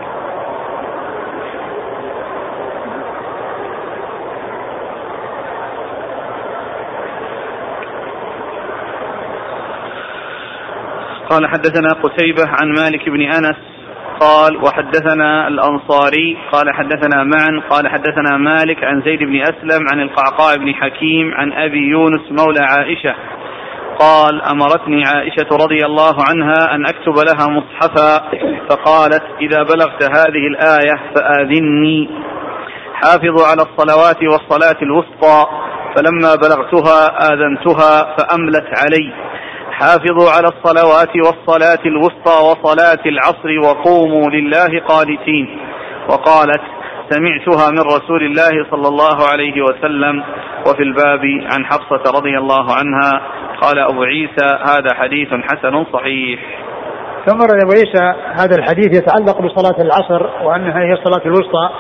قال حدثنا قتيبة عن مالك بن أنس قال وحدثنا الأنصاري قال حدثنا معا قال حدثنا مالك عن زيد بن أسلم عن القعقاع بن حكيم عن أبي يونس مولى عائشة قال أمرتني عائشة رضي الله عنها أن أكتب لها مصحفا فقالت إذا بلغت هذه الآية فآذني حافظوا على الصلوات والصلاة الوسطى، فلما بلغتها آذنتها فأملت علي حافظوا على الصلوات والصلاة الوسطى وصلاة العصر وقوموا لله قانتين. وقالت سمعتها من رسول الله صلى الله عليه وسلم. وفي الباب عن حفصة رضي الله عنها. قال أبو عيسى هذا حديث حسن صحيح. ثم رأى أبو عيسى هذا الحديث يتعلق بصلاة العصر وأنها هي الصلاة الوسطى،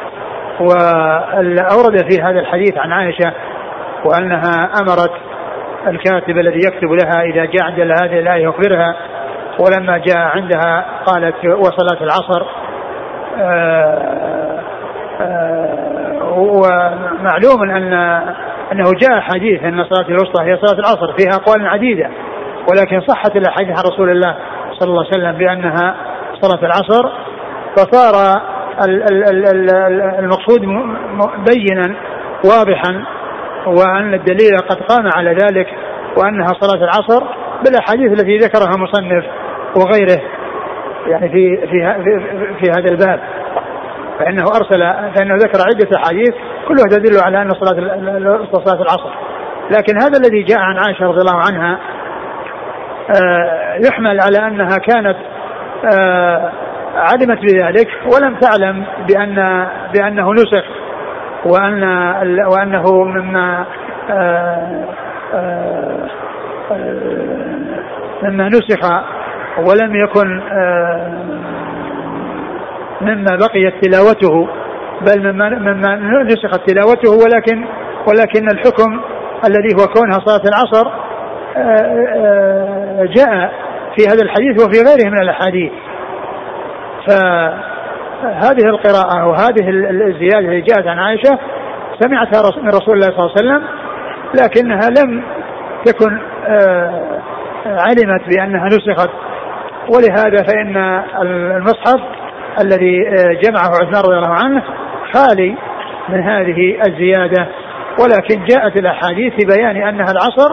وأورد في هذا الحديث عن عائشة وأنها أمرت الكاتب الذي يكتب لها إذا جاء عند هذه الآية يخبرها، ولما جاء عندها قالت وصلاة العصر. آآ آآ ومعلوم أن أنه جاء حديث أن صلاة الوسطى هي صلاة العصر، فيها أقوال عديدة، ولكن صحت الأحاديث عن رسول الله صلى الله عليه وسلم بأنها صلاة العصر، فصار المقصود بينا واضحا، وأن الدليل قد قام على ذلك وأنها صلاة العصر بالأحاديث التي ذكرها مصنف وغيره يعني في في في, في هذا الباب، فإنه أرسل فإنه ذكر عدة أحاديث كلها تدل على أن صلاة صلاة العصر. لكن هذا الذي جاء عن عائشة رضي الله عنها يحمل على أنها كانت علمت بذلك ولم تعلم بأن بأنه نسخ، وأن وأنه مما مما نسخ ولم يكن مما بقيت تلاوته، بل مما, مما نسخت تلاوته، ولكن ولكن الحكم الذي هو كونها صلاة العصر جاء في هذا الحديث وفي غيره من الأحاديث. فهذه القراءة وهذه الزيادة اللي جاءت عن عائشة سمعتها من رسول الله صلى الله عليه وسلم، لكنها لم تكن علمت بأنها نسخت ولهذا فإن المصحف الذي جمعه عثمان رضي الله عنه خالي من هذه الزيادة، ولكن جاءت الأحاديث في بيان أنها العصر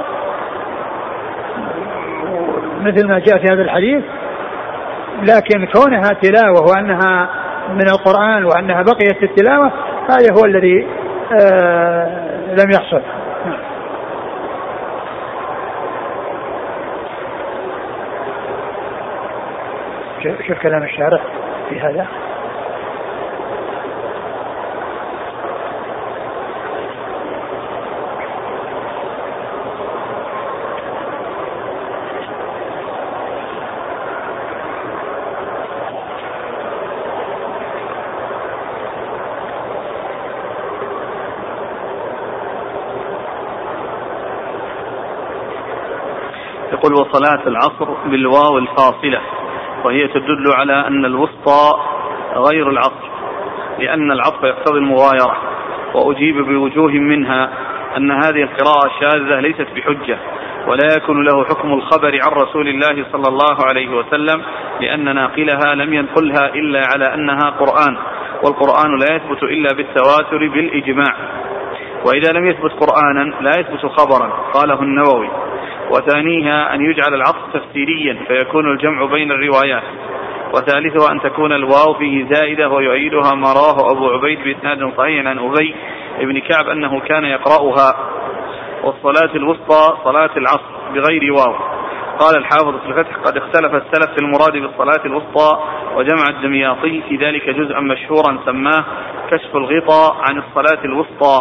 مثل ما جاء في هذا الحديث، لكن كونها تلاوة وأنها من القرآن وأنها بقيت التلاوة هذا هو الذي آه لم يحصل. شوف كلام الشارع في هذا. يقول وصلاة العصر بالواو الفاصلة، وهي تدل على أن الوسطى غير العصر، لأن العطف يقتضي المغايرة. وأجيب بوجوه منها أن هذه القراءة الشاذة ليست بحجة، ولا يكون له حكم الخبر عن رسول الله صلى الله عليه وسلم، لأن ناقلها لم ينقلها إلا على أنها قرآن، والقرآن لا يثبت إلا بالتواتر بالإجماع، وإذا لم يثبت قرآنا لا يثبت خبرا، قاله النووي. وثانيها أن يجعل العطف تفسيريا فيكون الجمع بين الروايات. وثالثها أن تكون الواو فيه زائدة، ويؤيدها ما رواه أبو عبيد بإسناد صحيح عن أبي بن كعب أنه كان يقرأها. والصلاة الوسطى صلاة العصر بغير واو. قال الحافظ في الفتح قد اختلف السلف في المراد بالصلاة الوسطى، وجمع الدمياطي في ذلك جزءا مشهورا سماه كشف الغطاء عن الصلاة الوسطى،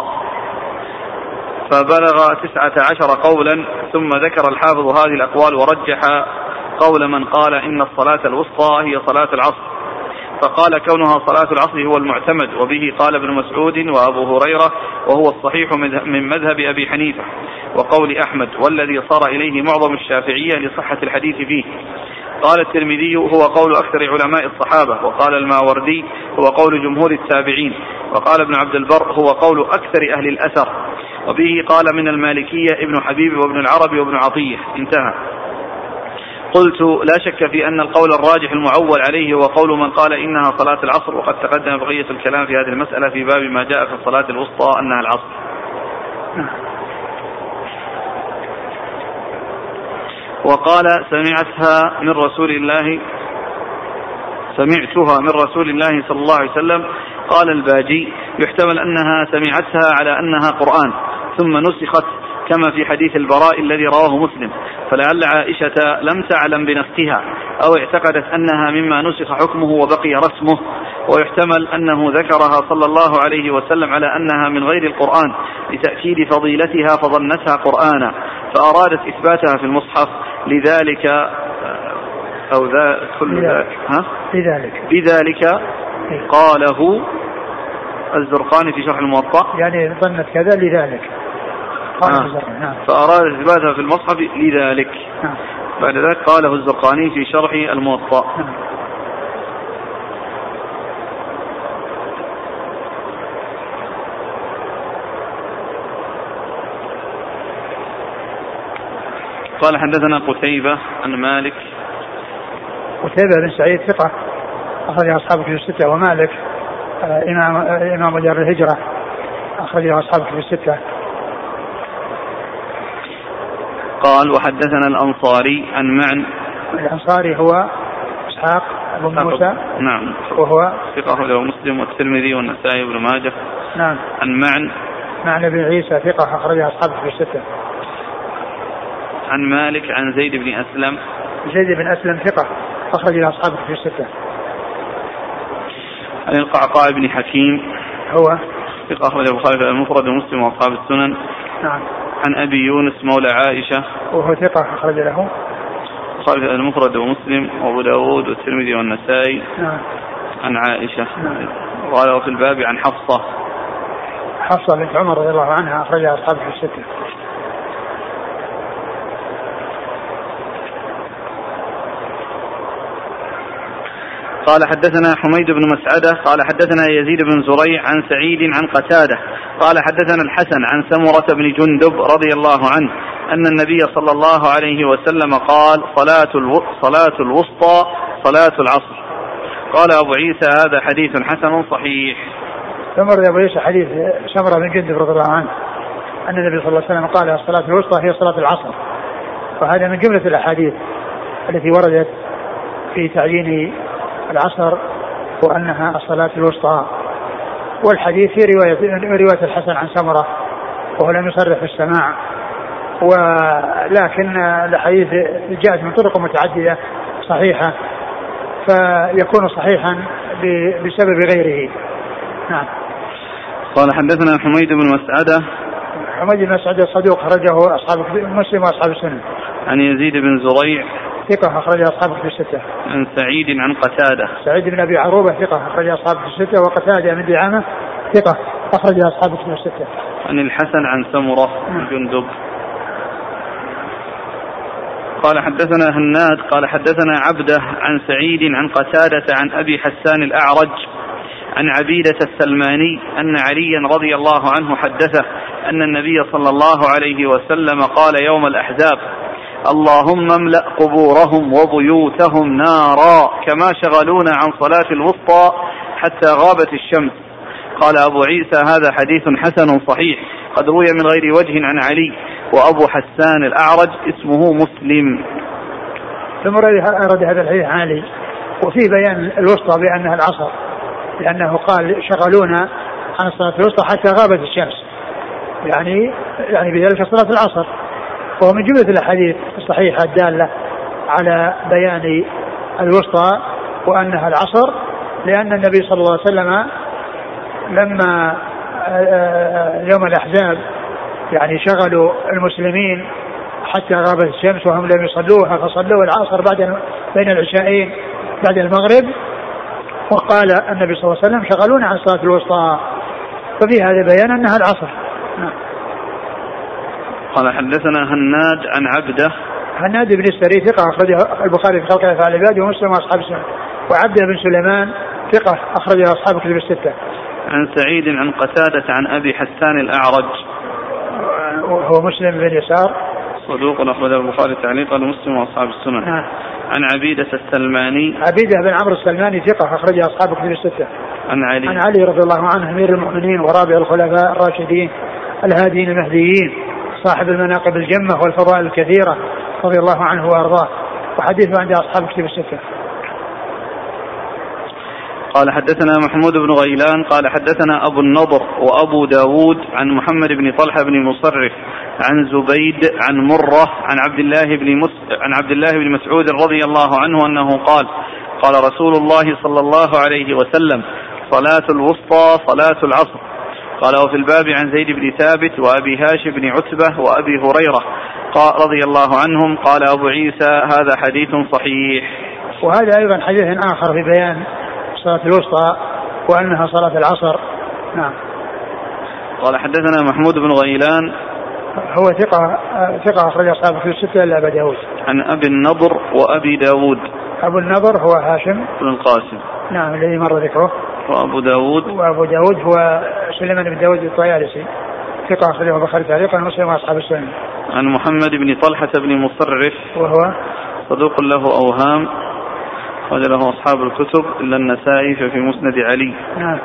فبلغ تسعة عشر قولا، ثم ذكر الحافظ هذه الأقوال ورجح قول من قال إن الصلاة الوسطى هي صلاة العصر، فقال كونها صلاة العصر هو المعتمد، وبه قال ابن مسعود وأبو هريرة، وهو الصحيح من مذهب أبي حنيفة وقول أحمد، والذي صار إليه معظم الشافعية لصحة الحديث فيه. قال الترمذي هو قول أكثر علماء الصحابة، وقال الماوردي هو قول جمهور التابعين، وقال ابن عبد البر هو قول أكثر أهل الأثر، وبه قال من المالكية ابن حبيب وابن العربي وابن عطية. انتهى. قلت لا شك في أن القول الراجح المعول عليه هو قول من قال إنها صلاة العصر، وقد تقدم بقية الكلام في هذه المسألة في باب ما جاء في الصلاة الوسطى أنها العصر. وقال سمعتها من رسول الله سمعتها من رسول الله صلى الله عليه وسلم. قال الباجي يحتمل أنها سمعتها على أنها قرآن ثم نسخت كما في حديث البراء الذي رواه مسلم، فلعل عائشة لم تعلم بنسخها أو اعتقدت أنها مما نسخ حكمه وبقي رسمه، ويحتمل أنه ذكرها صلى الله عليه وسلم على أنها من غير القرآن لتأكيد فضيلتها فظنتها قرآنا فأرادت إثباتها في المصحف، لذلك أو ذا كل ذلك ها لذلك لذلك قاله الزرقاني في شرح الموطأ، يعني ظنت كذا لذلك آه. فأراد إثباتها في المصحف لذلك. آه. بعد ذلك قاله الزرقاني في شرح الموطأ. آه. قال حدثنا قتيبة عن مالك. قتيبة بن سعيد ثقة أخرج أصحابه في الستة، ومالك آه إمام آه إمام دار الهجرة أخرج أصحابه في الستة. قال وحدثنا الأنصاري عن معن. الأنصاري هو إسحاق بن موسى، نعم، وهو ثقة أخرجه مسلم والترمذي والنسائي وابن ماجه. نعم. عن معن معن بن عيسى ثقة أخرج أصحابه في الستة. عن مالك عن زيد بن أسلم. زيد بن أسلم ثقة أخرج أصحابه في الستة. عن القعقاع بن حكيم هو ثقة أخرج البخاري المفرد ومسلم وأصحاب السنن. نعم. عن أبي يونس مولى عائشة وهو ثقة أخرج له البخاري المفرد ومسلم وأبو داود والترمذي والنسائي. نعم. عن عائشة. نعم. قال في الباب عن حفصة حفصة بنت عمر رضي الله عنها أخرجها أصحابه في الستة. قال حدثنا حميد بن مسعدة قال حدثنا يزيد بن زريع عن سعيد عن قتادة قال حدثنا الحسن عن سمرة بن جندب رضي الله عنه أن النبي صلى الله عليه وسلم قال صلاة صلاة الوسطى صلاة العصر. قال أبو عيسى هذا حديث حسن صحيح. ثم روى أبو عيسى حديث سمرة بن جندب رضي الله عنه أن النبي صلى الله عليه وسلم قال الصلاة الوسطى هي صلاة العصر، وهذا من جملة الأحاديث التي وردت في تعيين العصر وأنها الصلاة الوسطى. والحديث في رواية, رواية الحسن عن سمرة وهو لم يصرح في السماع، ولكن الحديث جاءت من طرق متعددة صحيحة فيكون صحيحا بسبب غيره. نعم. قال حدثنا حميد بن مسعدة. حميد بن مسعدة صدوق خرجه أصحاب مسلم وأصحاب السنن. عن يزيد بن زريع ثقة أخرج أصحاب الكتب الستة. عن سعيد عن قتادة. سعيد بن أبي عروبة ثقة أخرج أصحاب الكتب الستة، وقتادة من دعامة ثقة أخرج أصحاب الكتب الستة. عن الحسن عن سمرة بن جندب. قال حدثنا هناد قال حدثنا عبده عن سعيد عن قتادة عن أبي حسان الأعرج عن عبيدة السلماني أن عليا رضي الله عنه حدثه أن النبي صلى الله عليه وسلم قال يوم الأحزاب اللهم املأ قبورهم وبيوتهم نارا كما شغلونا عن صلاة الوسطى حتى غابت الشمس. قال أبو عيسى هذا حديث حسن صحيح قد روي من غير وجه عن علي، وأبو حسان الأعرج اسمه مسلم. ثم أرد هذا الحديث عن علي وفيه بيان الوسطى بأنها العصر، لأنه قال شغلونا عن صلاة الوسطى حتى غابت الشمس، يعني يعني بذلك صلاة العصر، وهو من جملة الأحاديث الصحيحة الدالة على بيان الوسطى وأنها العصر، لأن النبي صلى الله عليه وسلم لما يوم الأحزاب يعني شغلوا المسلمين حتى غابت الشمس وهم لم يصلوها، فصلوا العصر بعد بين العشاءين بعد المغرب، وقال النبي صلى الله عليه وسلم شغلونا عن صلاة الوسطى، ففي هذا بيان أنها العصر. نعم. قال حدثنا هناد عن عبده. هناد بن السري ثقة أخرجه البخاري في خلق الأفعال العباد ومسلم وأصحاب السنن، وعبده بن سليمان ثقة أخرجه أصحاب الكتب الستة. عن سعيد عن قتادة عن أبي حسان الأعرج وهو مسلم بن يسار صدوق أخرجه البخاري تعليقا ومسلم وأصحاب السنن. نعم. عن عبيدة السلماني. عبيدة بن عمرو السلماني ثقة أخرجه أصحاب الكتب الستة. عن علي. عن علي رضي الله عنه أمير المؤمنين ورابع الخلفاء الراشدين الهاديين المهديين صاحب المناقب الجمة والفضائل الكثيرة رضي الله عنه وأرضاه، وحديثه عند أصحاب الكتب الستة. قال حدثنا محمود بن غيلان قال حدثنا أبو النضر وأبو داود عن محمد بن طلحة بن مصرف عن زبيد عن مرة عن عبد الله بن مس... عن عبد الله بن مسعود رضي الله عنه أنه قال قال رسول الله صلى الله عليه وسلم صلاة الوسطى صلاة العصر. قال وفي الباب عن زيد بن ثابت وأبي هاشم بن عتبة وأبي هريرة قال رضي الله عنهم. قال أبو عيسى هذا حديث صحيح. وهذا أيضا حديث آخر في بيان صلاة الوسطى وأنها صلاة العصر. نعم. قال حدثنا محمود بن غيلان هو ثقة ثقة أخرج أصحاب في الستة إلا أبا داود. عن أبي النضر وأبي داود. أبو النضر هو هاشم بن القاسم. نعم الذي مر ذكره. وأبو داود وأبو داود هو سليمان بن داود الطيالسي ثقة أخرجه البخاري تعليقا ومسلم وأصحاب السنن. عن محمد بن طلحة بن مصرف وهو صدوق له أوهام أخرج له أصحاب الكتب إلا النسائي في مسند علي. نعم.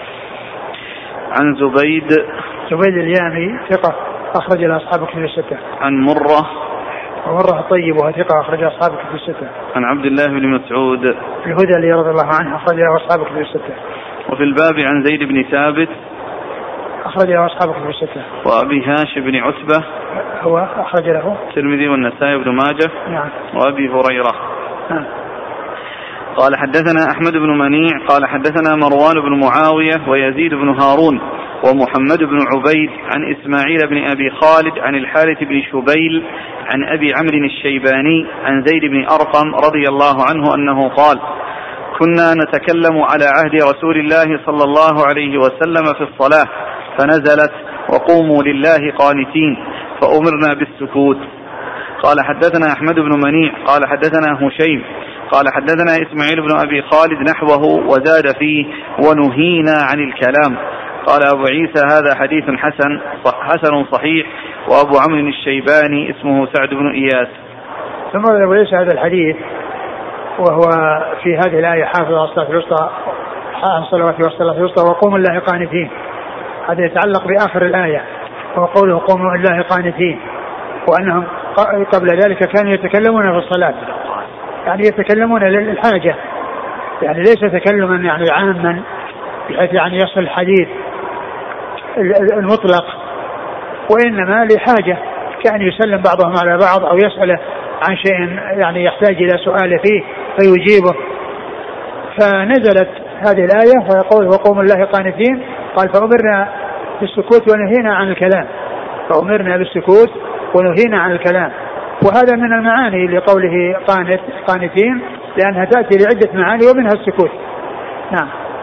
عن زبيد زبيد اليامي ثقة أخرج له أصحاب الكتب الستة. عن مرة ومرة الطيب وهو ثقة أخرج أصحاب الكتب الستة. عن عبد الله بن مسعود الهذلي رضي الله عنه أخرج له أصحاب الكتب الستة. وفي الباب عن زيد بن ثابت أخرج له أصحاب الكتب الستة. وأبي هاشم بن عتبة هو أخرج له الترمذي والنسائي بن ماجه. نعم. وأبي هريرة. نعم. قال حدثنا أحمد بن منيع قال حدثنا مروان بن معاوية ويزيد بن هارون ومحمد بن عبيد عن إسماعيل بن أبي خالد عن الحارث بن شبيل عن أبي عمرو الشيباني عن زيد بن أرقم رضي الله عنه أنه قال كنا نتكلم على عهد رسول الله صلى الله عليه وسلم في الصلاة فنزلت وقوموا لله قانتين فأمرنا بالسكوت. قال حدثنا أحمد بن منيع قال حدثنا هشيم قال حدثنا إسماعيل بن أبي خالد نحوه وزاد فيه ونهينا عن الكلام. قال أبو عيسى هذا حديث حسن حسن صحيح. وأبو عمرو الشيباني اسمه سعد بن إياس. ثم أبو عيسى هذا الحديث وهو في هذه الآية حافظ على الصلاة الوسطى عن صلوات والصلاة الوسطى وقوموا لله قانتين. هذا يتعلق بآخر الآية وقوله قوموا لله قانتين، وأنهم قبل ذلك كانوا يتكلمون في الصلاة، يعني يتكلمون للحاجة، يعني ليس تكلما يعني عاما بحيث يعني يصل الحديث المطلق، وإنما لحاجة كان يسلم بعضهم على بعض أو يسأله عن شيء يعني يحتاج إلى سؤال فيه فيجيبه. فنزلت هذه الآية ويقول وقوم الله قانتين، قال فأمرنا بالسكوت ونهينا عن الكلام، فأمرنا بالسكوت ونهينا عن الكلام. وهذا من المعاني لقوله قانت قانتين، لأنها تأتي لعدة معاني ومنها السكوت. نعم.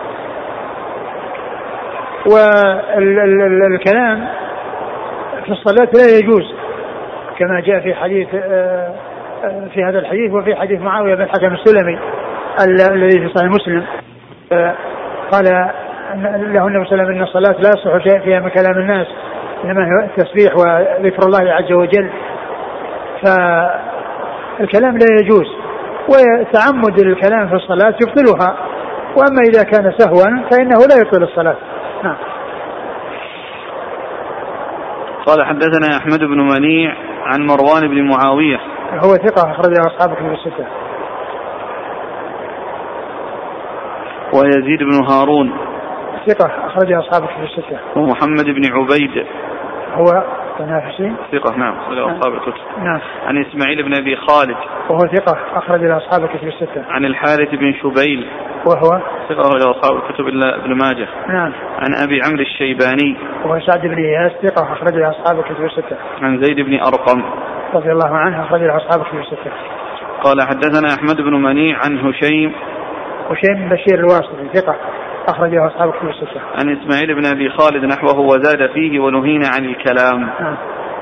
والكلام في الصلاة لا يجوز كما جاء في حديث في هذا الحديث وفي حديث معاوية بن الحكم السلمي الذي في صحيح مسلم، قال له النبي صلى الله عليه وسلم إن الصلاة لا يصح شيء فيها من كلام الناس إنما هو التسبيح وذكر الله عز وجل. فالكلام لا يجوز، وتعمد الكلام في الصلاة يبطلها، وأما إذا كان سهوا فإنه لا يبطل الصلاة. نعم. قال حدثنا أحمد بن منيع عن مروان بن معاوية هو ثقة أخرجه أصحاب الكتب الستة. ويزيد بن هارون ثقة أخرجه أصحاب الكتب الستة. ومحمد بن عبيد هو تنافسي ثقة نعم أخرجه أصحاب الكتب. نعم. عن إسماعيل بن أبي خالد وهو ثقة أخرجه أصحاب الكتب الستة. عن الحارث بن شبيل وهو ثقة أخرجه أصحاب الكتب إلا ابن ماجه. نعم. عن أبي عمرو الشيباني وهو سعد بن إياس ثقة أخرجه أصحاب الكتب الستة. عن زيد بن أرقم رضي الله عنه أخرجه أصحاب الكتب الستة. قال حدثنا أحمد بن منيع عن هشيم هشيم بن بشير الواسطي ثقة أخرجه أصحاب الكتب الستة. عن إسماعيل بن أبي خالد نحوه وزاد فيه ونهينا عن الكلام. نعم.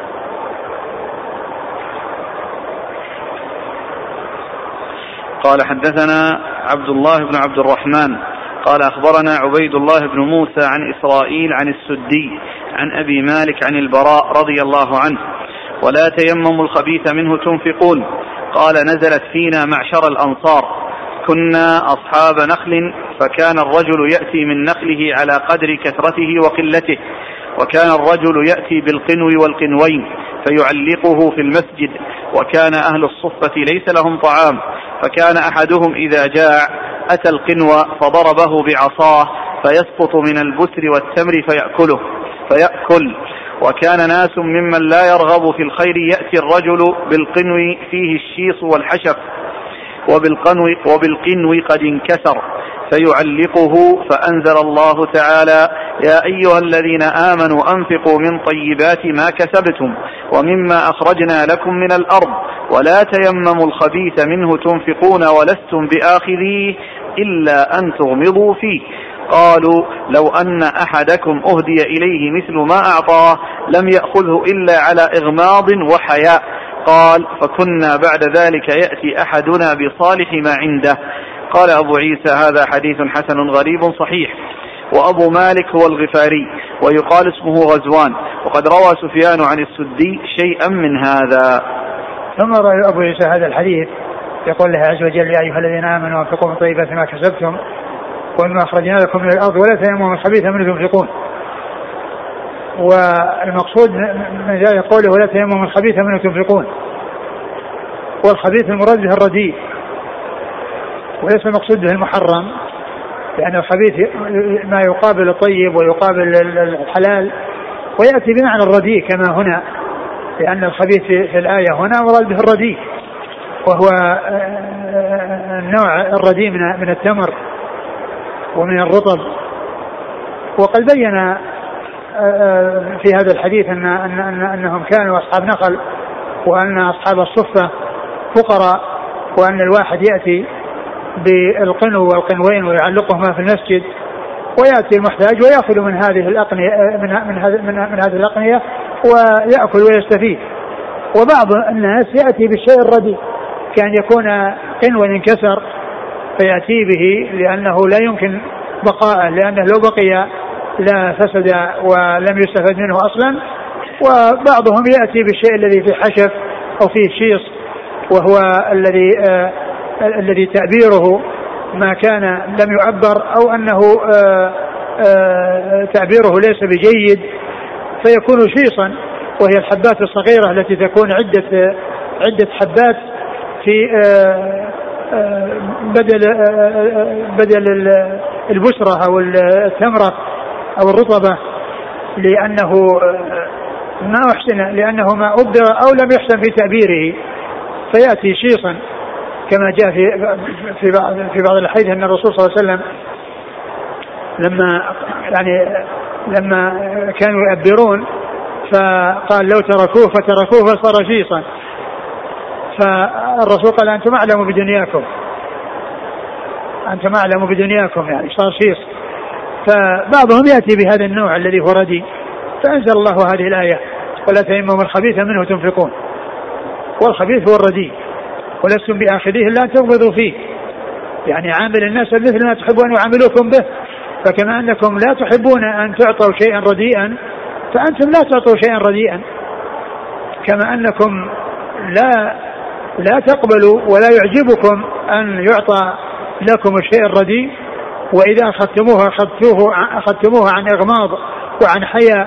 قال حدثنا عبد الله بن عبد الرحمن قال أخبرنا عبيد الله بن موسى عن إسرائيل عن السدي عن أبي مالك عن البراء رضي الله عنه ولا تيمموا الخبيث منه تنفقون. قال نزلت فينا معشر الأنصار كنا أصحاب نخل فكان الرجل يأتي من نخله على قدر كثرته وقلته، وكان الرجل يأتي بالقنو والقنوين فيعلقه في المسجد، وكان أهل الصفة ليس لهم طعام، فكان أحدهم إذا جاع أتى القنو فضربه بعصاه فيسقط من البسر والتمر فيأكله فيأكل. وكان ناس ممن لا يرغب في الخير يأتي الرجل بالقنو فيه الشيص والحشف وبالقنو, وبالقنو قد انكسر فيعلقه، فأنزل الله تعالى يا أيها الذين آمنوا أنفقوا من طيبات ما كسبتم ومما أخرجنا لكم من الأرض ولا تيمموا الخبيث منه تنفقون ولستم بآخذيه إلا أن تغمضوا فيه. قالوا لو أن أحدكم أهدي إليه مثل ما أعطاه لم يأخذه إلا على إغماض وحياء. قال فكنا بعد ذلك يأتي أحدنا بصالح ما عنده. قال أبو عيسى هذا حديث حسن غريب صحيح. وأبو مالك هو الغفاري ويقال اسمه غزوان، وقد روى سفيان عن السدي شيئا من هذا. ثم رأى أبو عيسى هذا الحديث يقول الله عز وجل يا أيها الذين آمنوا أنفقوا من طيبات ما كسبتم وإما أخرجنا لكم من الأرض ولا تيمموا الخبيث منه تنفقون. والمقصود من ذلك قوله ولا تيمموا الخبيث منه تنفقون، والخبيث المراد به الرديء وليس المقصود به المحرم، لأن الخبيث ما يقابل الطيب ويقابل الحلال ويأتي بمعنى الرديء كما هنا، لأن الخبيث في الآية هنا مراد به الرديء وهو النوع الرديء من التمر ومن الرطب. وقد بين في هذا الحديث أن أن أنهم كانوا أصحاب نخل وأن أصحاب الصفة فقراء، وأن الواحد يأتي بالقنو والقنوين ويعلقهما في المسجد، ويأتي المحتاج ويأخذ من هذه الأقنية من من هذه من, من هذه الأقنية ويأكل ويستفيد. وبعض الناس يأتي بالشيء الرديء كان يكون قنو انكسر فيأتي به لأنه لا يمكن بقاءه، لأنه لو بقي لا فسد ولم يستفد منه أصلا، وبعضهم يأتي بالشيء الذي فيه حشف أو فيه شيص، وهو الذي آه الذي تعبيره ما كان لم يعبر أو أنه آه آه تعبيره ليس بجيد فيكون شيصا، وهي الحبات الصغيرة التي تكون عدة عدة حبات في آه آه بدل آه بدل البسرة أو التمرة أو الرطبة، لأنه ما أحسن لأنه ما أبدر أو لم يحسن في تعبيره فيأتي شيصا، كما جاء في في بعض في بعض الحديث أن الرسول صلى الله عليه وسلم لما يعني لما كانوا يعبرون فقال لو تركوه فتركوه فصار شيصا، فالرسول قال أنتم أعلموا بدنياكم أنتم أعلموا بدنياكم يعني صار شيص. فبعضهم يأتي بهذا النوع الذي هو ردي، فأنزل الله هذه الآية ولا تيمموا الخبيث منه تنفقون، والخبيث هو الردي ولستم بآخذيه إلا أن تغمضوا فيه، يعني عامل الناس مثل ما تحبون أن يعاملوكم به، فكما أنكم لا تحبون أن تعطوا شيئا رديئا فأنتم لا تعطوا شيئا رديئا، كما أنكم لا لا تقبلوا ولا يعجبكم أن يعطى لكم الشيء الرديء، وإذا أخذتموه أخذتوه أخذتموه عن إغماض وعن حياء،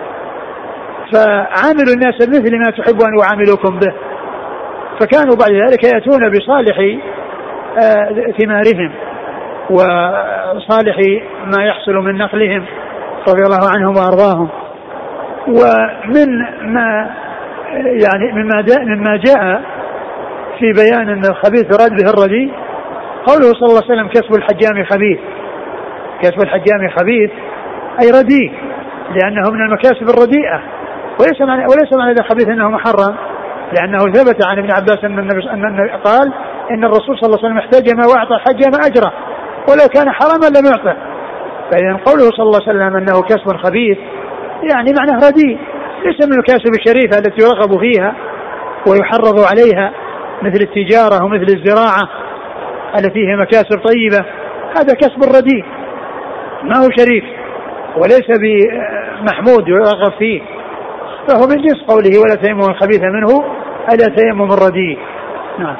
فعاملوا الناس مثل ما تحبوا أن يعاملوكم به. فكانوا بعد ذلك يأتون بصالح ثمارهم وصالح ما يحصل من نقلهم رضي الله عنهم وأرضاهم. ومن ما يعني مما جاء, مما جاء في بيان أن الخبيث يراد به الردي قوله صلى الله عليه وسلم كسب الحجام خبيث، كسب الحجام خبيث أي رديء، لأنه من المكاسب الرديئة، وليس معنى وليس معنى ذا خبيث أنه محرم، لأنه ثبت عن ابن عباس أن النبي أن قال إن الرسول صلى الله عليه وسلم احتجم وأعطى الحجام أجره ولو كان حراما لم يعطه. فإذا قوله صلى الله عليه وسلم أنه كسب خبيث يعني معناه رديء، ليس من الكاسب الشريفة التي يرغب فيها ويحرض عليها مثل التجارة ومثل الزراعة التي هي مكاسب طيبة، هذا كسب الرديء ما هو شريف وليس بمحمود يرغب فيه، فهو من جنس قوله ولا تيمموا الخبيث منه ألا تيمموا الرديء. نعم.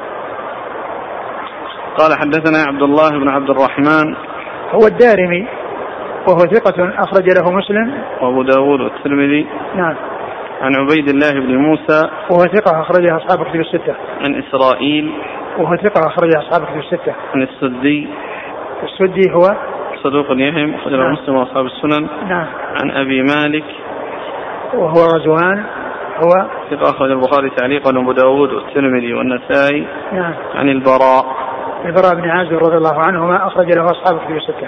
قال حدثنا عبد الله بن عبد الرحمن هو الدارمي وهو ثقة أخرج له مسلم وأبو داود والترمذي. نعم. عن عبيد الله بن موسى وهو ثقة أخرجها أصحاب كتب الستة. عن إسرائيل وهو ثقة أخرجها أصحاب كتب الستة. عن السدي السدي هو صدوق يهم أخرجه نعم. مسلم وأصحاب السنن. نعم. عن أبي مالك وهو رزوان هو ثقة أخرج البخاري تعليقا وأبو داود والترمذي والنسائي. نعم. عن البراء البراء بن عازب رضي الله عنهما أخرج له أصحاب كتب الستة.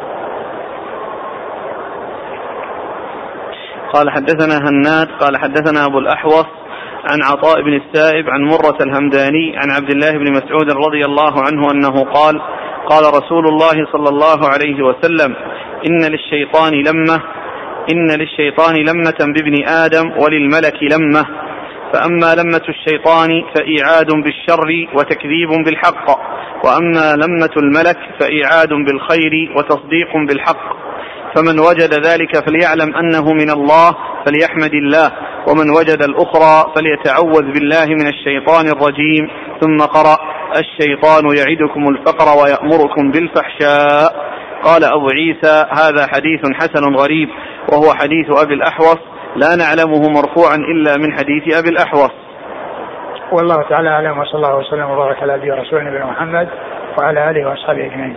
قال حدثنا هناد قال حدثنا أبو الأحوص عن عطاء بن السائب عن مرة الهمداني عن عبد الله بن مسعود رضي الله عنه أنه قال قال رسول الله صلى الله عليه وسلم إن للشيطان لمة إن للشيطان لمة بابن آدم وللملك لمة، فأما لمة الشيطان فإيعاد بالشر وتكذيب بالحق، وأما لمة الملك فإيعاد بالخير وتصديق بالحق، فمن وجد ذلك فليعلم أنه من الله فليحمد الله، ومن وجد الأخرى فليتعوذ بالله من الشيطان الرجيم. ثم قرأ الشيطان يعدكم الفقر ويأمركم بالفحشاء. قال أبو عيسى هذا حديث حسن غريب، وهو حديث أبي الأحوص لا نعلمه مرفوعا إلا من حديث أبي الأحوص. والله تعالى أعلم، وصلى الله وسلم وبارك على نبينا ورسولنا نبينا محمد وعلى آله وأصحابه أجمعين.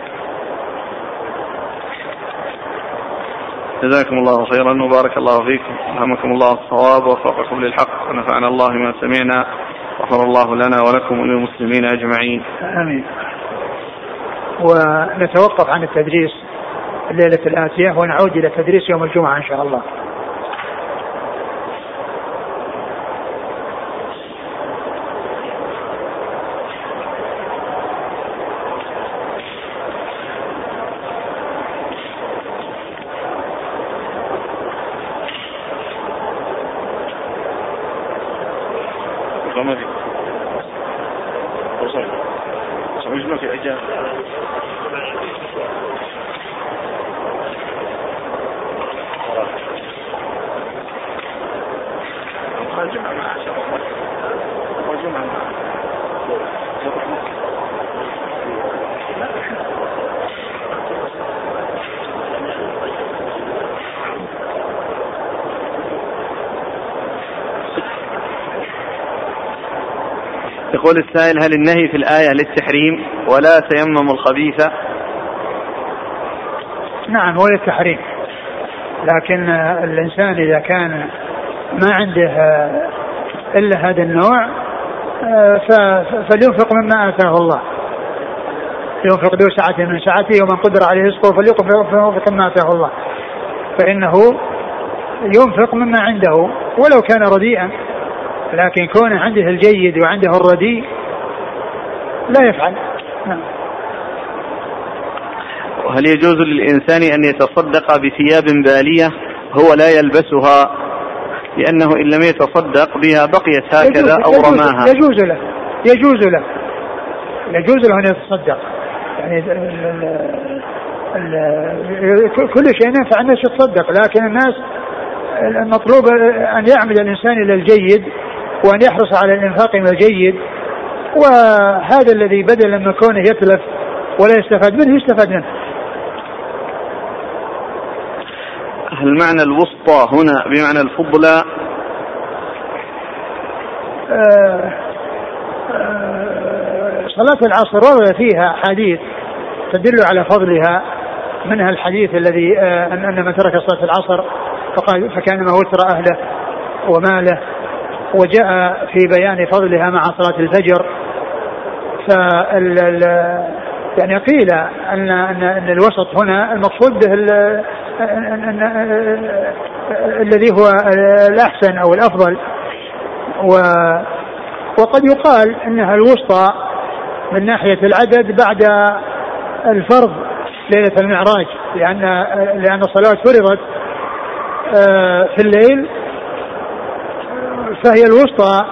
جزاكم الله خيرا وبارك الله فيكم، ألهمكم الله الصواب ووفقكم للحق، ونفعنا الله ما سمعنا، غفر الله لنا ولكم وللمسلمين أجمعين. آمين. ونتوقف عن التدريس الليلة الآتية ونعود إلى تدريس يوم الجمعة إن شاء الله. الجمعة مع الجمعة مع يقول السائل: هل النهي في الآية للتحريم ولا تيمم الخبيث؟ نعم هو للتحريم، لكن الإنسان إذا كان ما عنده إلا هذا النوع فلينفق مما آتاه الله، ينفق ذو سعة من سعته ومن قدر عليه رزقه فلينفق مما آتاه الله، فإنه ينفق مما عنده ولو كان رديئا، لكن كونه عنده الجيد وعنده الرديء لا يفعل. وهل يجوز للإنسان أن يتصدق بثياب بالية هو لا يلبسها لأنه إن لم يتصدق بها بقيت هكذا أو رماها؟ يجوز له يجوز له يجوز له أن يتصدق، يعني ال ال ال كل شيء ينفع الناس يتصدق، لكن الناس المطلوب أن يعمل الإنسان إلى الجيد وأن يحرص على الإنفاق من الجيد، وهذا الذي بدل لما كونه يتلف ولا يستفاد منه يستفاد منه. هل معنى الوسطى هنا بمعنى الفضلى؟ آه آه صلاة العصر ورد فيها حديث تدل على فضلها، منها الحديث الذي آه أن من ترك صلاة العصر فقال فكانما وتر أهله وماله، وجاء في بيان فضلها مع صلاة الفجر. فال يعني قيل أن, أن, أن الوسط هنا المقصود به الذي هو الأحسن أو الأفضل، وقد يقال أنها الوسطى من ناحية العدد بعد الفرض ليلة المعراج، لأن لأن الصلاة فرضت في الليل فهي الوسطى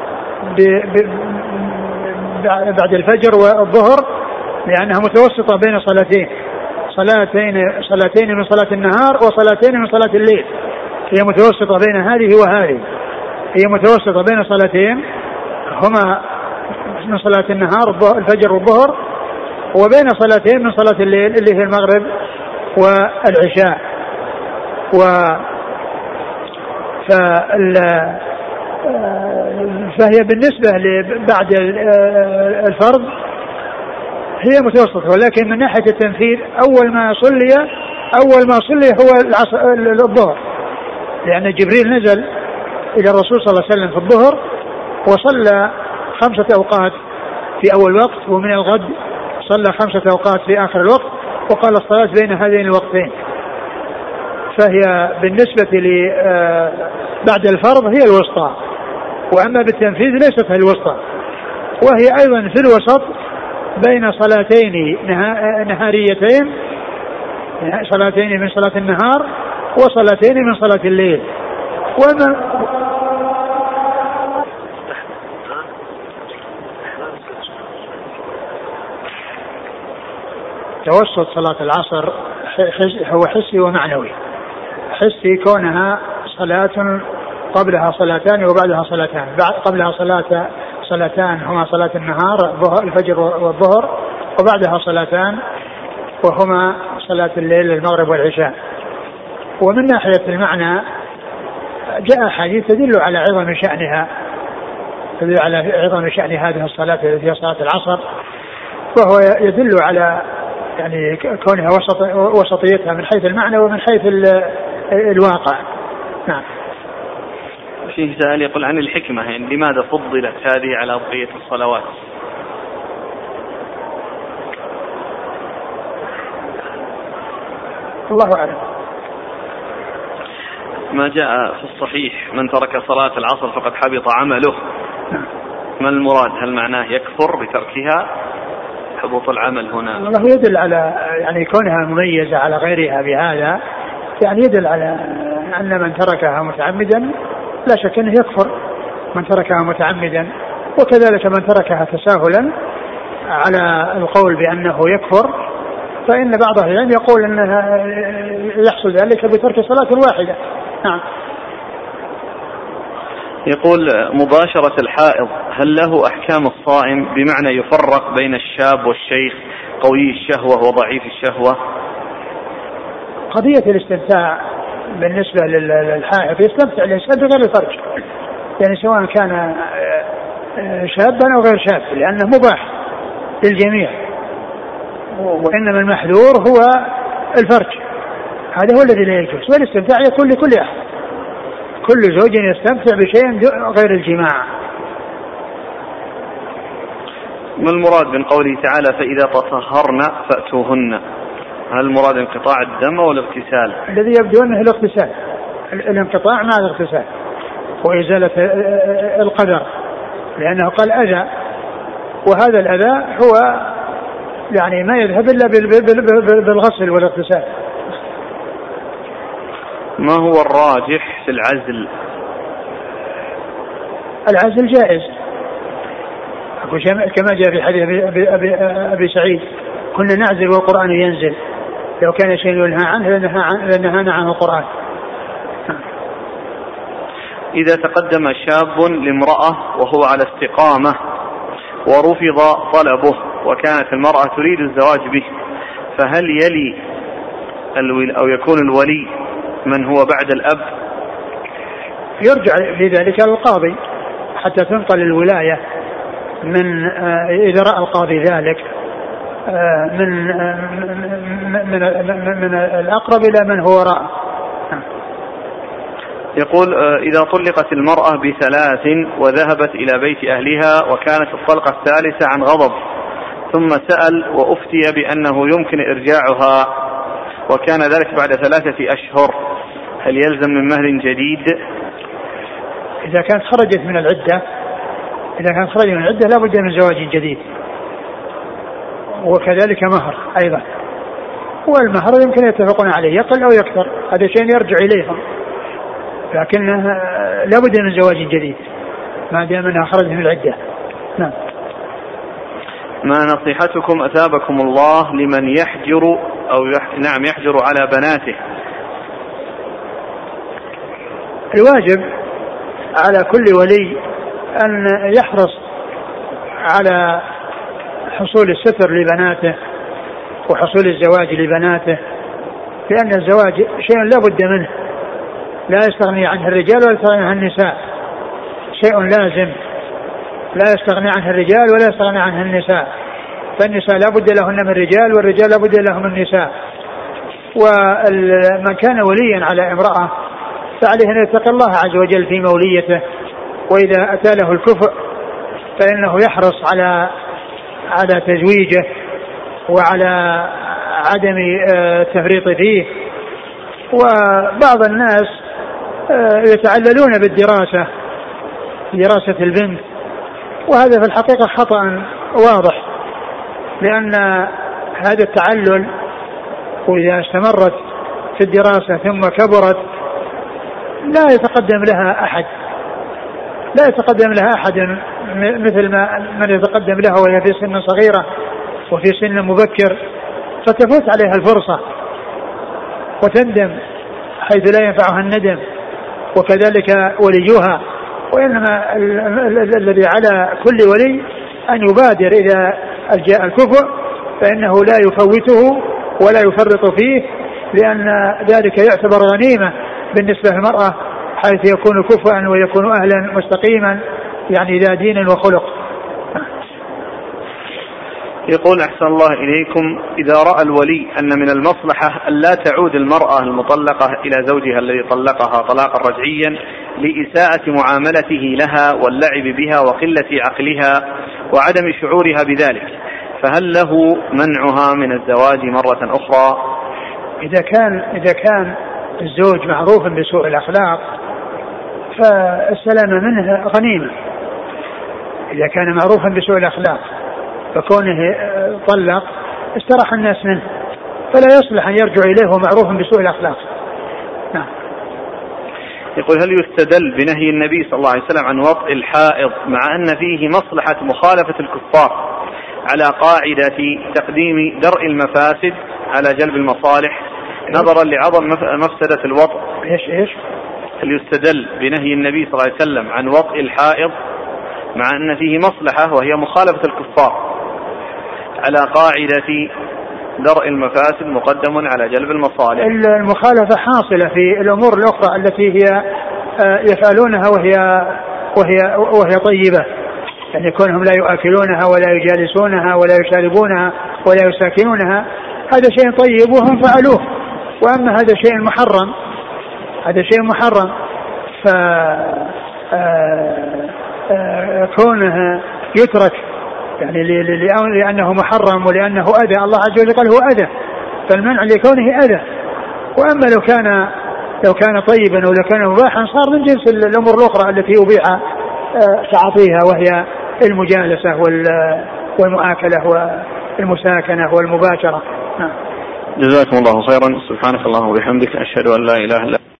بعد الفجر والظهر، لأنها متوسطة بين صلاتين صلاتين صلاتين من صلاة النهار وصلاتين من صلاة الليل، هي متوسطة بين هذه وهذه، هي متوسطة بين صلاتين هما من صلاة النهار الفجر والظهر، وبين صلاتين من صلاة الليل اللي هي المغرب والعشاء. و فهي بالنسبة بعد الفرض هي متوسطة، ولكن من ناحية التنفيذ أول ما صلي أول ما صلي هو الظهر، لأن جبريل نزل إلى الرسول صلى الله عليه وسلم في الظهر وصلى خمسة أوقات في أول وقت، ومن الغد صلى خمسة أوقات في آخر الوقت، وقال الصلاة بين هذين الوقتين. فهي بالنسبة ل بعد الفرض هي الوسطى، وأما بالتنفيذ ليست هي الوسطى، وهي أيضا في الوسط بين صلاتين نهاريتين، صلاتين من صلاة النهار وصلاتين من صلاة الليل. وما توسط صلاة العصر هو حسي ومعنوي. حسي كونها صلاة قبلها صلاتان وبعدها صلاتان، قبلها صلاة صلاتان هما صلاة النهار الفجر والظهر، وبعدها صلاتان وهما صلاة الليل المغرب والعشاء. ومن ناحية المعنى جاء حديث تدل على عظم شأنها، تدل على عظم شأن هذه الصلاة التي هي صلاة العصر، وهو يدل على يعني كونها وسط وسطيتها من حيث المعنى ومن حيث الواقع. نعم. فيه سؤال يقول عن الحكمة، يعني لماذا فضلت هذه على بقية الصلوات؟ الله أعلم. ما جاء في الصحيح من ترك صلاة العصر فقد حبط عمله، ما المراد؟ هل معناه يكفر بتركها؟ حبط العمل هنا الله يدل على يعني كونها مميزة على غيرها بهذا، يعني يدل على أن من تركها متعمدا لا شك أنه يكفر من تركها متعمدا، وكذلك من تركها تساهلا على القول بأنه يكفر، فإن بعض أهل العلم يقول أنها يحصل ذلك بترك صلاة واحدة. نعم. يقول مباشرة الحائض هل له أحكام الصائم بمعنى يفرق بين الشاب والشيخ قوي الشهوة وضعيف الشهوة؟ قضية الاستمتاع بالنسبة للحائض يستمتع الإنسان بغير الفرج، يعني سواء كان شابا أو غير شاب، لأنه مباح للجميع، وإنما المحذور هو الفرج، هذا هو الذي لا يجوز. والاستمتاع يكون لكل أحد، كل زوج يستمتع بشيء غير الجماع. ما المراد من قوله تعالى فإذا تطهرن فأتوهن؟ هل المراد انقطاع الدم أو الاغتسال؟ الذي يبدو أنه الاغتسال، الانقطاع مع الاغتسال وإزالة القدر، لأنه قال أذى، وهذا الأذى هو يعني ما يذهب إلا بالغسل والاغتسال. ما هو الراجح في العزل؟ العزل جائز كما جاء في حديث أبي, أبي, أبي سعيد كنا نعزل والقرآن ينزل، لو كان شيء ينهى عنه لنهانا عنه القرآن. إذا تقدم شاب لامرأة وهو على استقامة ورفض طلبه وكانت المرأة تريد الزواج به، فهل يلي أو يكون الولي من هو بعد الأب؟ يرجع في ذلك القاضي حتى تنقل الولاية من إذا رأى القاضي ذلك من من من, من الأقرب إلى من هو رأى. يقول إذا طلقت المرأة بثلاث وذهبت إلى بيت أهلها وكانت الطلقة الثالثة عن غضب، ثم سأل وأفتي بأنه يمكن إرجاعها وكان ذلك بعد ثلاثة أشهر، هل يلزم من مهر جديد؟ إذا كانت خرجت من العدة إذا كانت خرجت من العدة لا بد من زواج جديد، وكذلك مهر أيضا، والمهر يمكن يتفقون عليه يقل أو يكثر، هذا شيء يرجع إليهم، لكن لا بد من زواج جديد ما دام أنها خرجت من العدة. نعم. ما نصيحتكم أثابكم الله لمن يحجر أو يح... نعم يحجر على بناته؟ الواجب على كل ولي أن يحرص على حصول الستر لبناته وحصول الزواج لبناته، لأن الزواج شيء لا بد منه، لا يستغني عنه الرجال ولا يستغني عنه النساء، شيء لازم لا يستغني عنه الرجال ولا يستغني عنه النساء، فالنساء لا بد لهن من الرجال والرجال لا بد لهم من النساء. ومن كان وليا على امرأة فعليه أن يتقي الله عز وجل في موليته، وإذا أتى له الكفء فإنه يحرص على على تزويجه وعلى عدم التفريط فيه. وبعض الناس يتعللون بالدراسة دراسة البنت، وهذا في الحقيقة خطأ واضح، لأن هذا التعلل وإذا استمرت في الدراسة ثم كبرت لا يتقدم لها أحد لا يتقدم لها أحد مثل ما من يتقدم لها وهي في سن صغيرة وفي سن مبكر، فتفوت عليها الفرصة وتندم حيث لا ينفعها الندم، وكذلك وليها. وإنما الذي على كل ولي أن يبادر إذا جاء الكفء فإنه لا يفوته ولا يفرط فيه، لأن ذلك يعتبر غنيمة بالنسبة للمرأة حيث يكون كفءا ويكون أهلا مستقيما، يعني ذا دين وخلق. يقول أحسن الله إليكم إذا رأى الولي أن من المصلحة أن لا تعود المرأة المطلقة إلى زوجها الذي طلقها طلاقا رجعيا لإساءة معاملته لها واللعب بها وقلة عقلها وعدم شعورها بذلك، فهل له منعها من الزواج مرة أخرى؟ إذا كان إذا كان الزوج معروفا بسوء الأخلاق فالسلامة منه غنيمة. إذا كان معروفا بسوء الأخلاق فكونه طلق استراح الناس منه، فلا يصلح أن يرجع إليه معروفا بسوء الأخلاق. نعم. يقول هل يستدل بنهي النبي صلى الله عليه وسلم عن وطئ الحائض مع أن فيه مصلحة مخالفة الكفار على قاعدة تقديم درء المفاسد على جلب المصالح نظرا لعظم مفسدة الوطء؟ إيش إيش هل يستدل بنهي النبي صلى الله عليه وسلم عن وطئ الحائض مع أن فيه مصلحة وهي مخالفة الكفار على قاعدة درء المفاسد مقدم على جلب المصالح؟ المخالفة حاصلة في الأمور الأخرى التي هي يفعلونها وهي وهي وهي طيبة، يعني كونهم لا يؤكلونها ولا يجالسونها ولا يشاربونها ولا يساكنونها هذا شيء طيب وهم فعلوه، وأما هذا شيء محرم هذا شيء محرم فكونه يترك يعني لأنه محرم ولأنه أذى، الله عز وجل قال هو أذى، فالمنع لكونه أذى. وأما لو كان لو كان طيبا ولو كان مباحا صار من جنس الأمور الأخرى التي أبيح تعاطيها وهي المجالسة والمؤاكلة والمساكنة والمباشرة. جزاكم الله خيرا. سبحانك اللهم وبحمدك أشهد أن لا إله إلا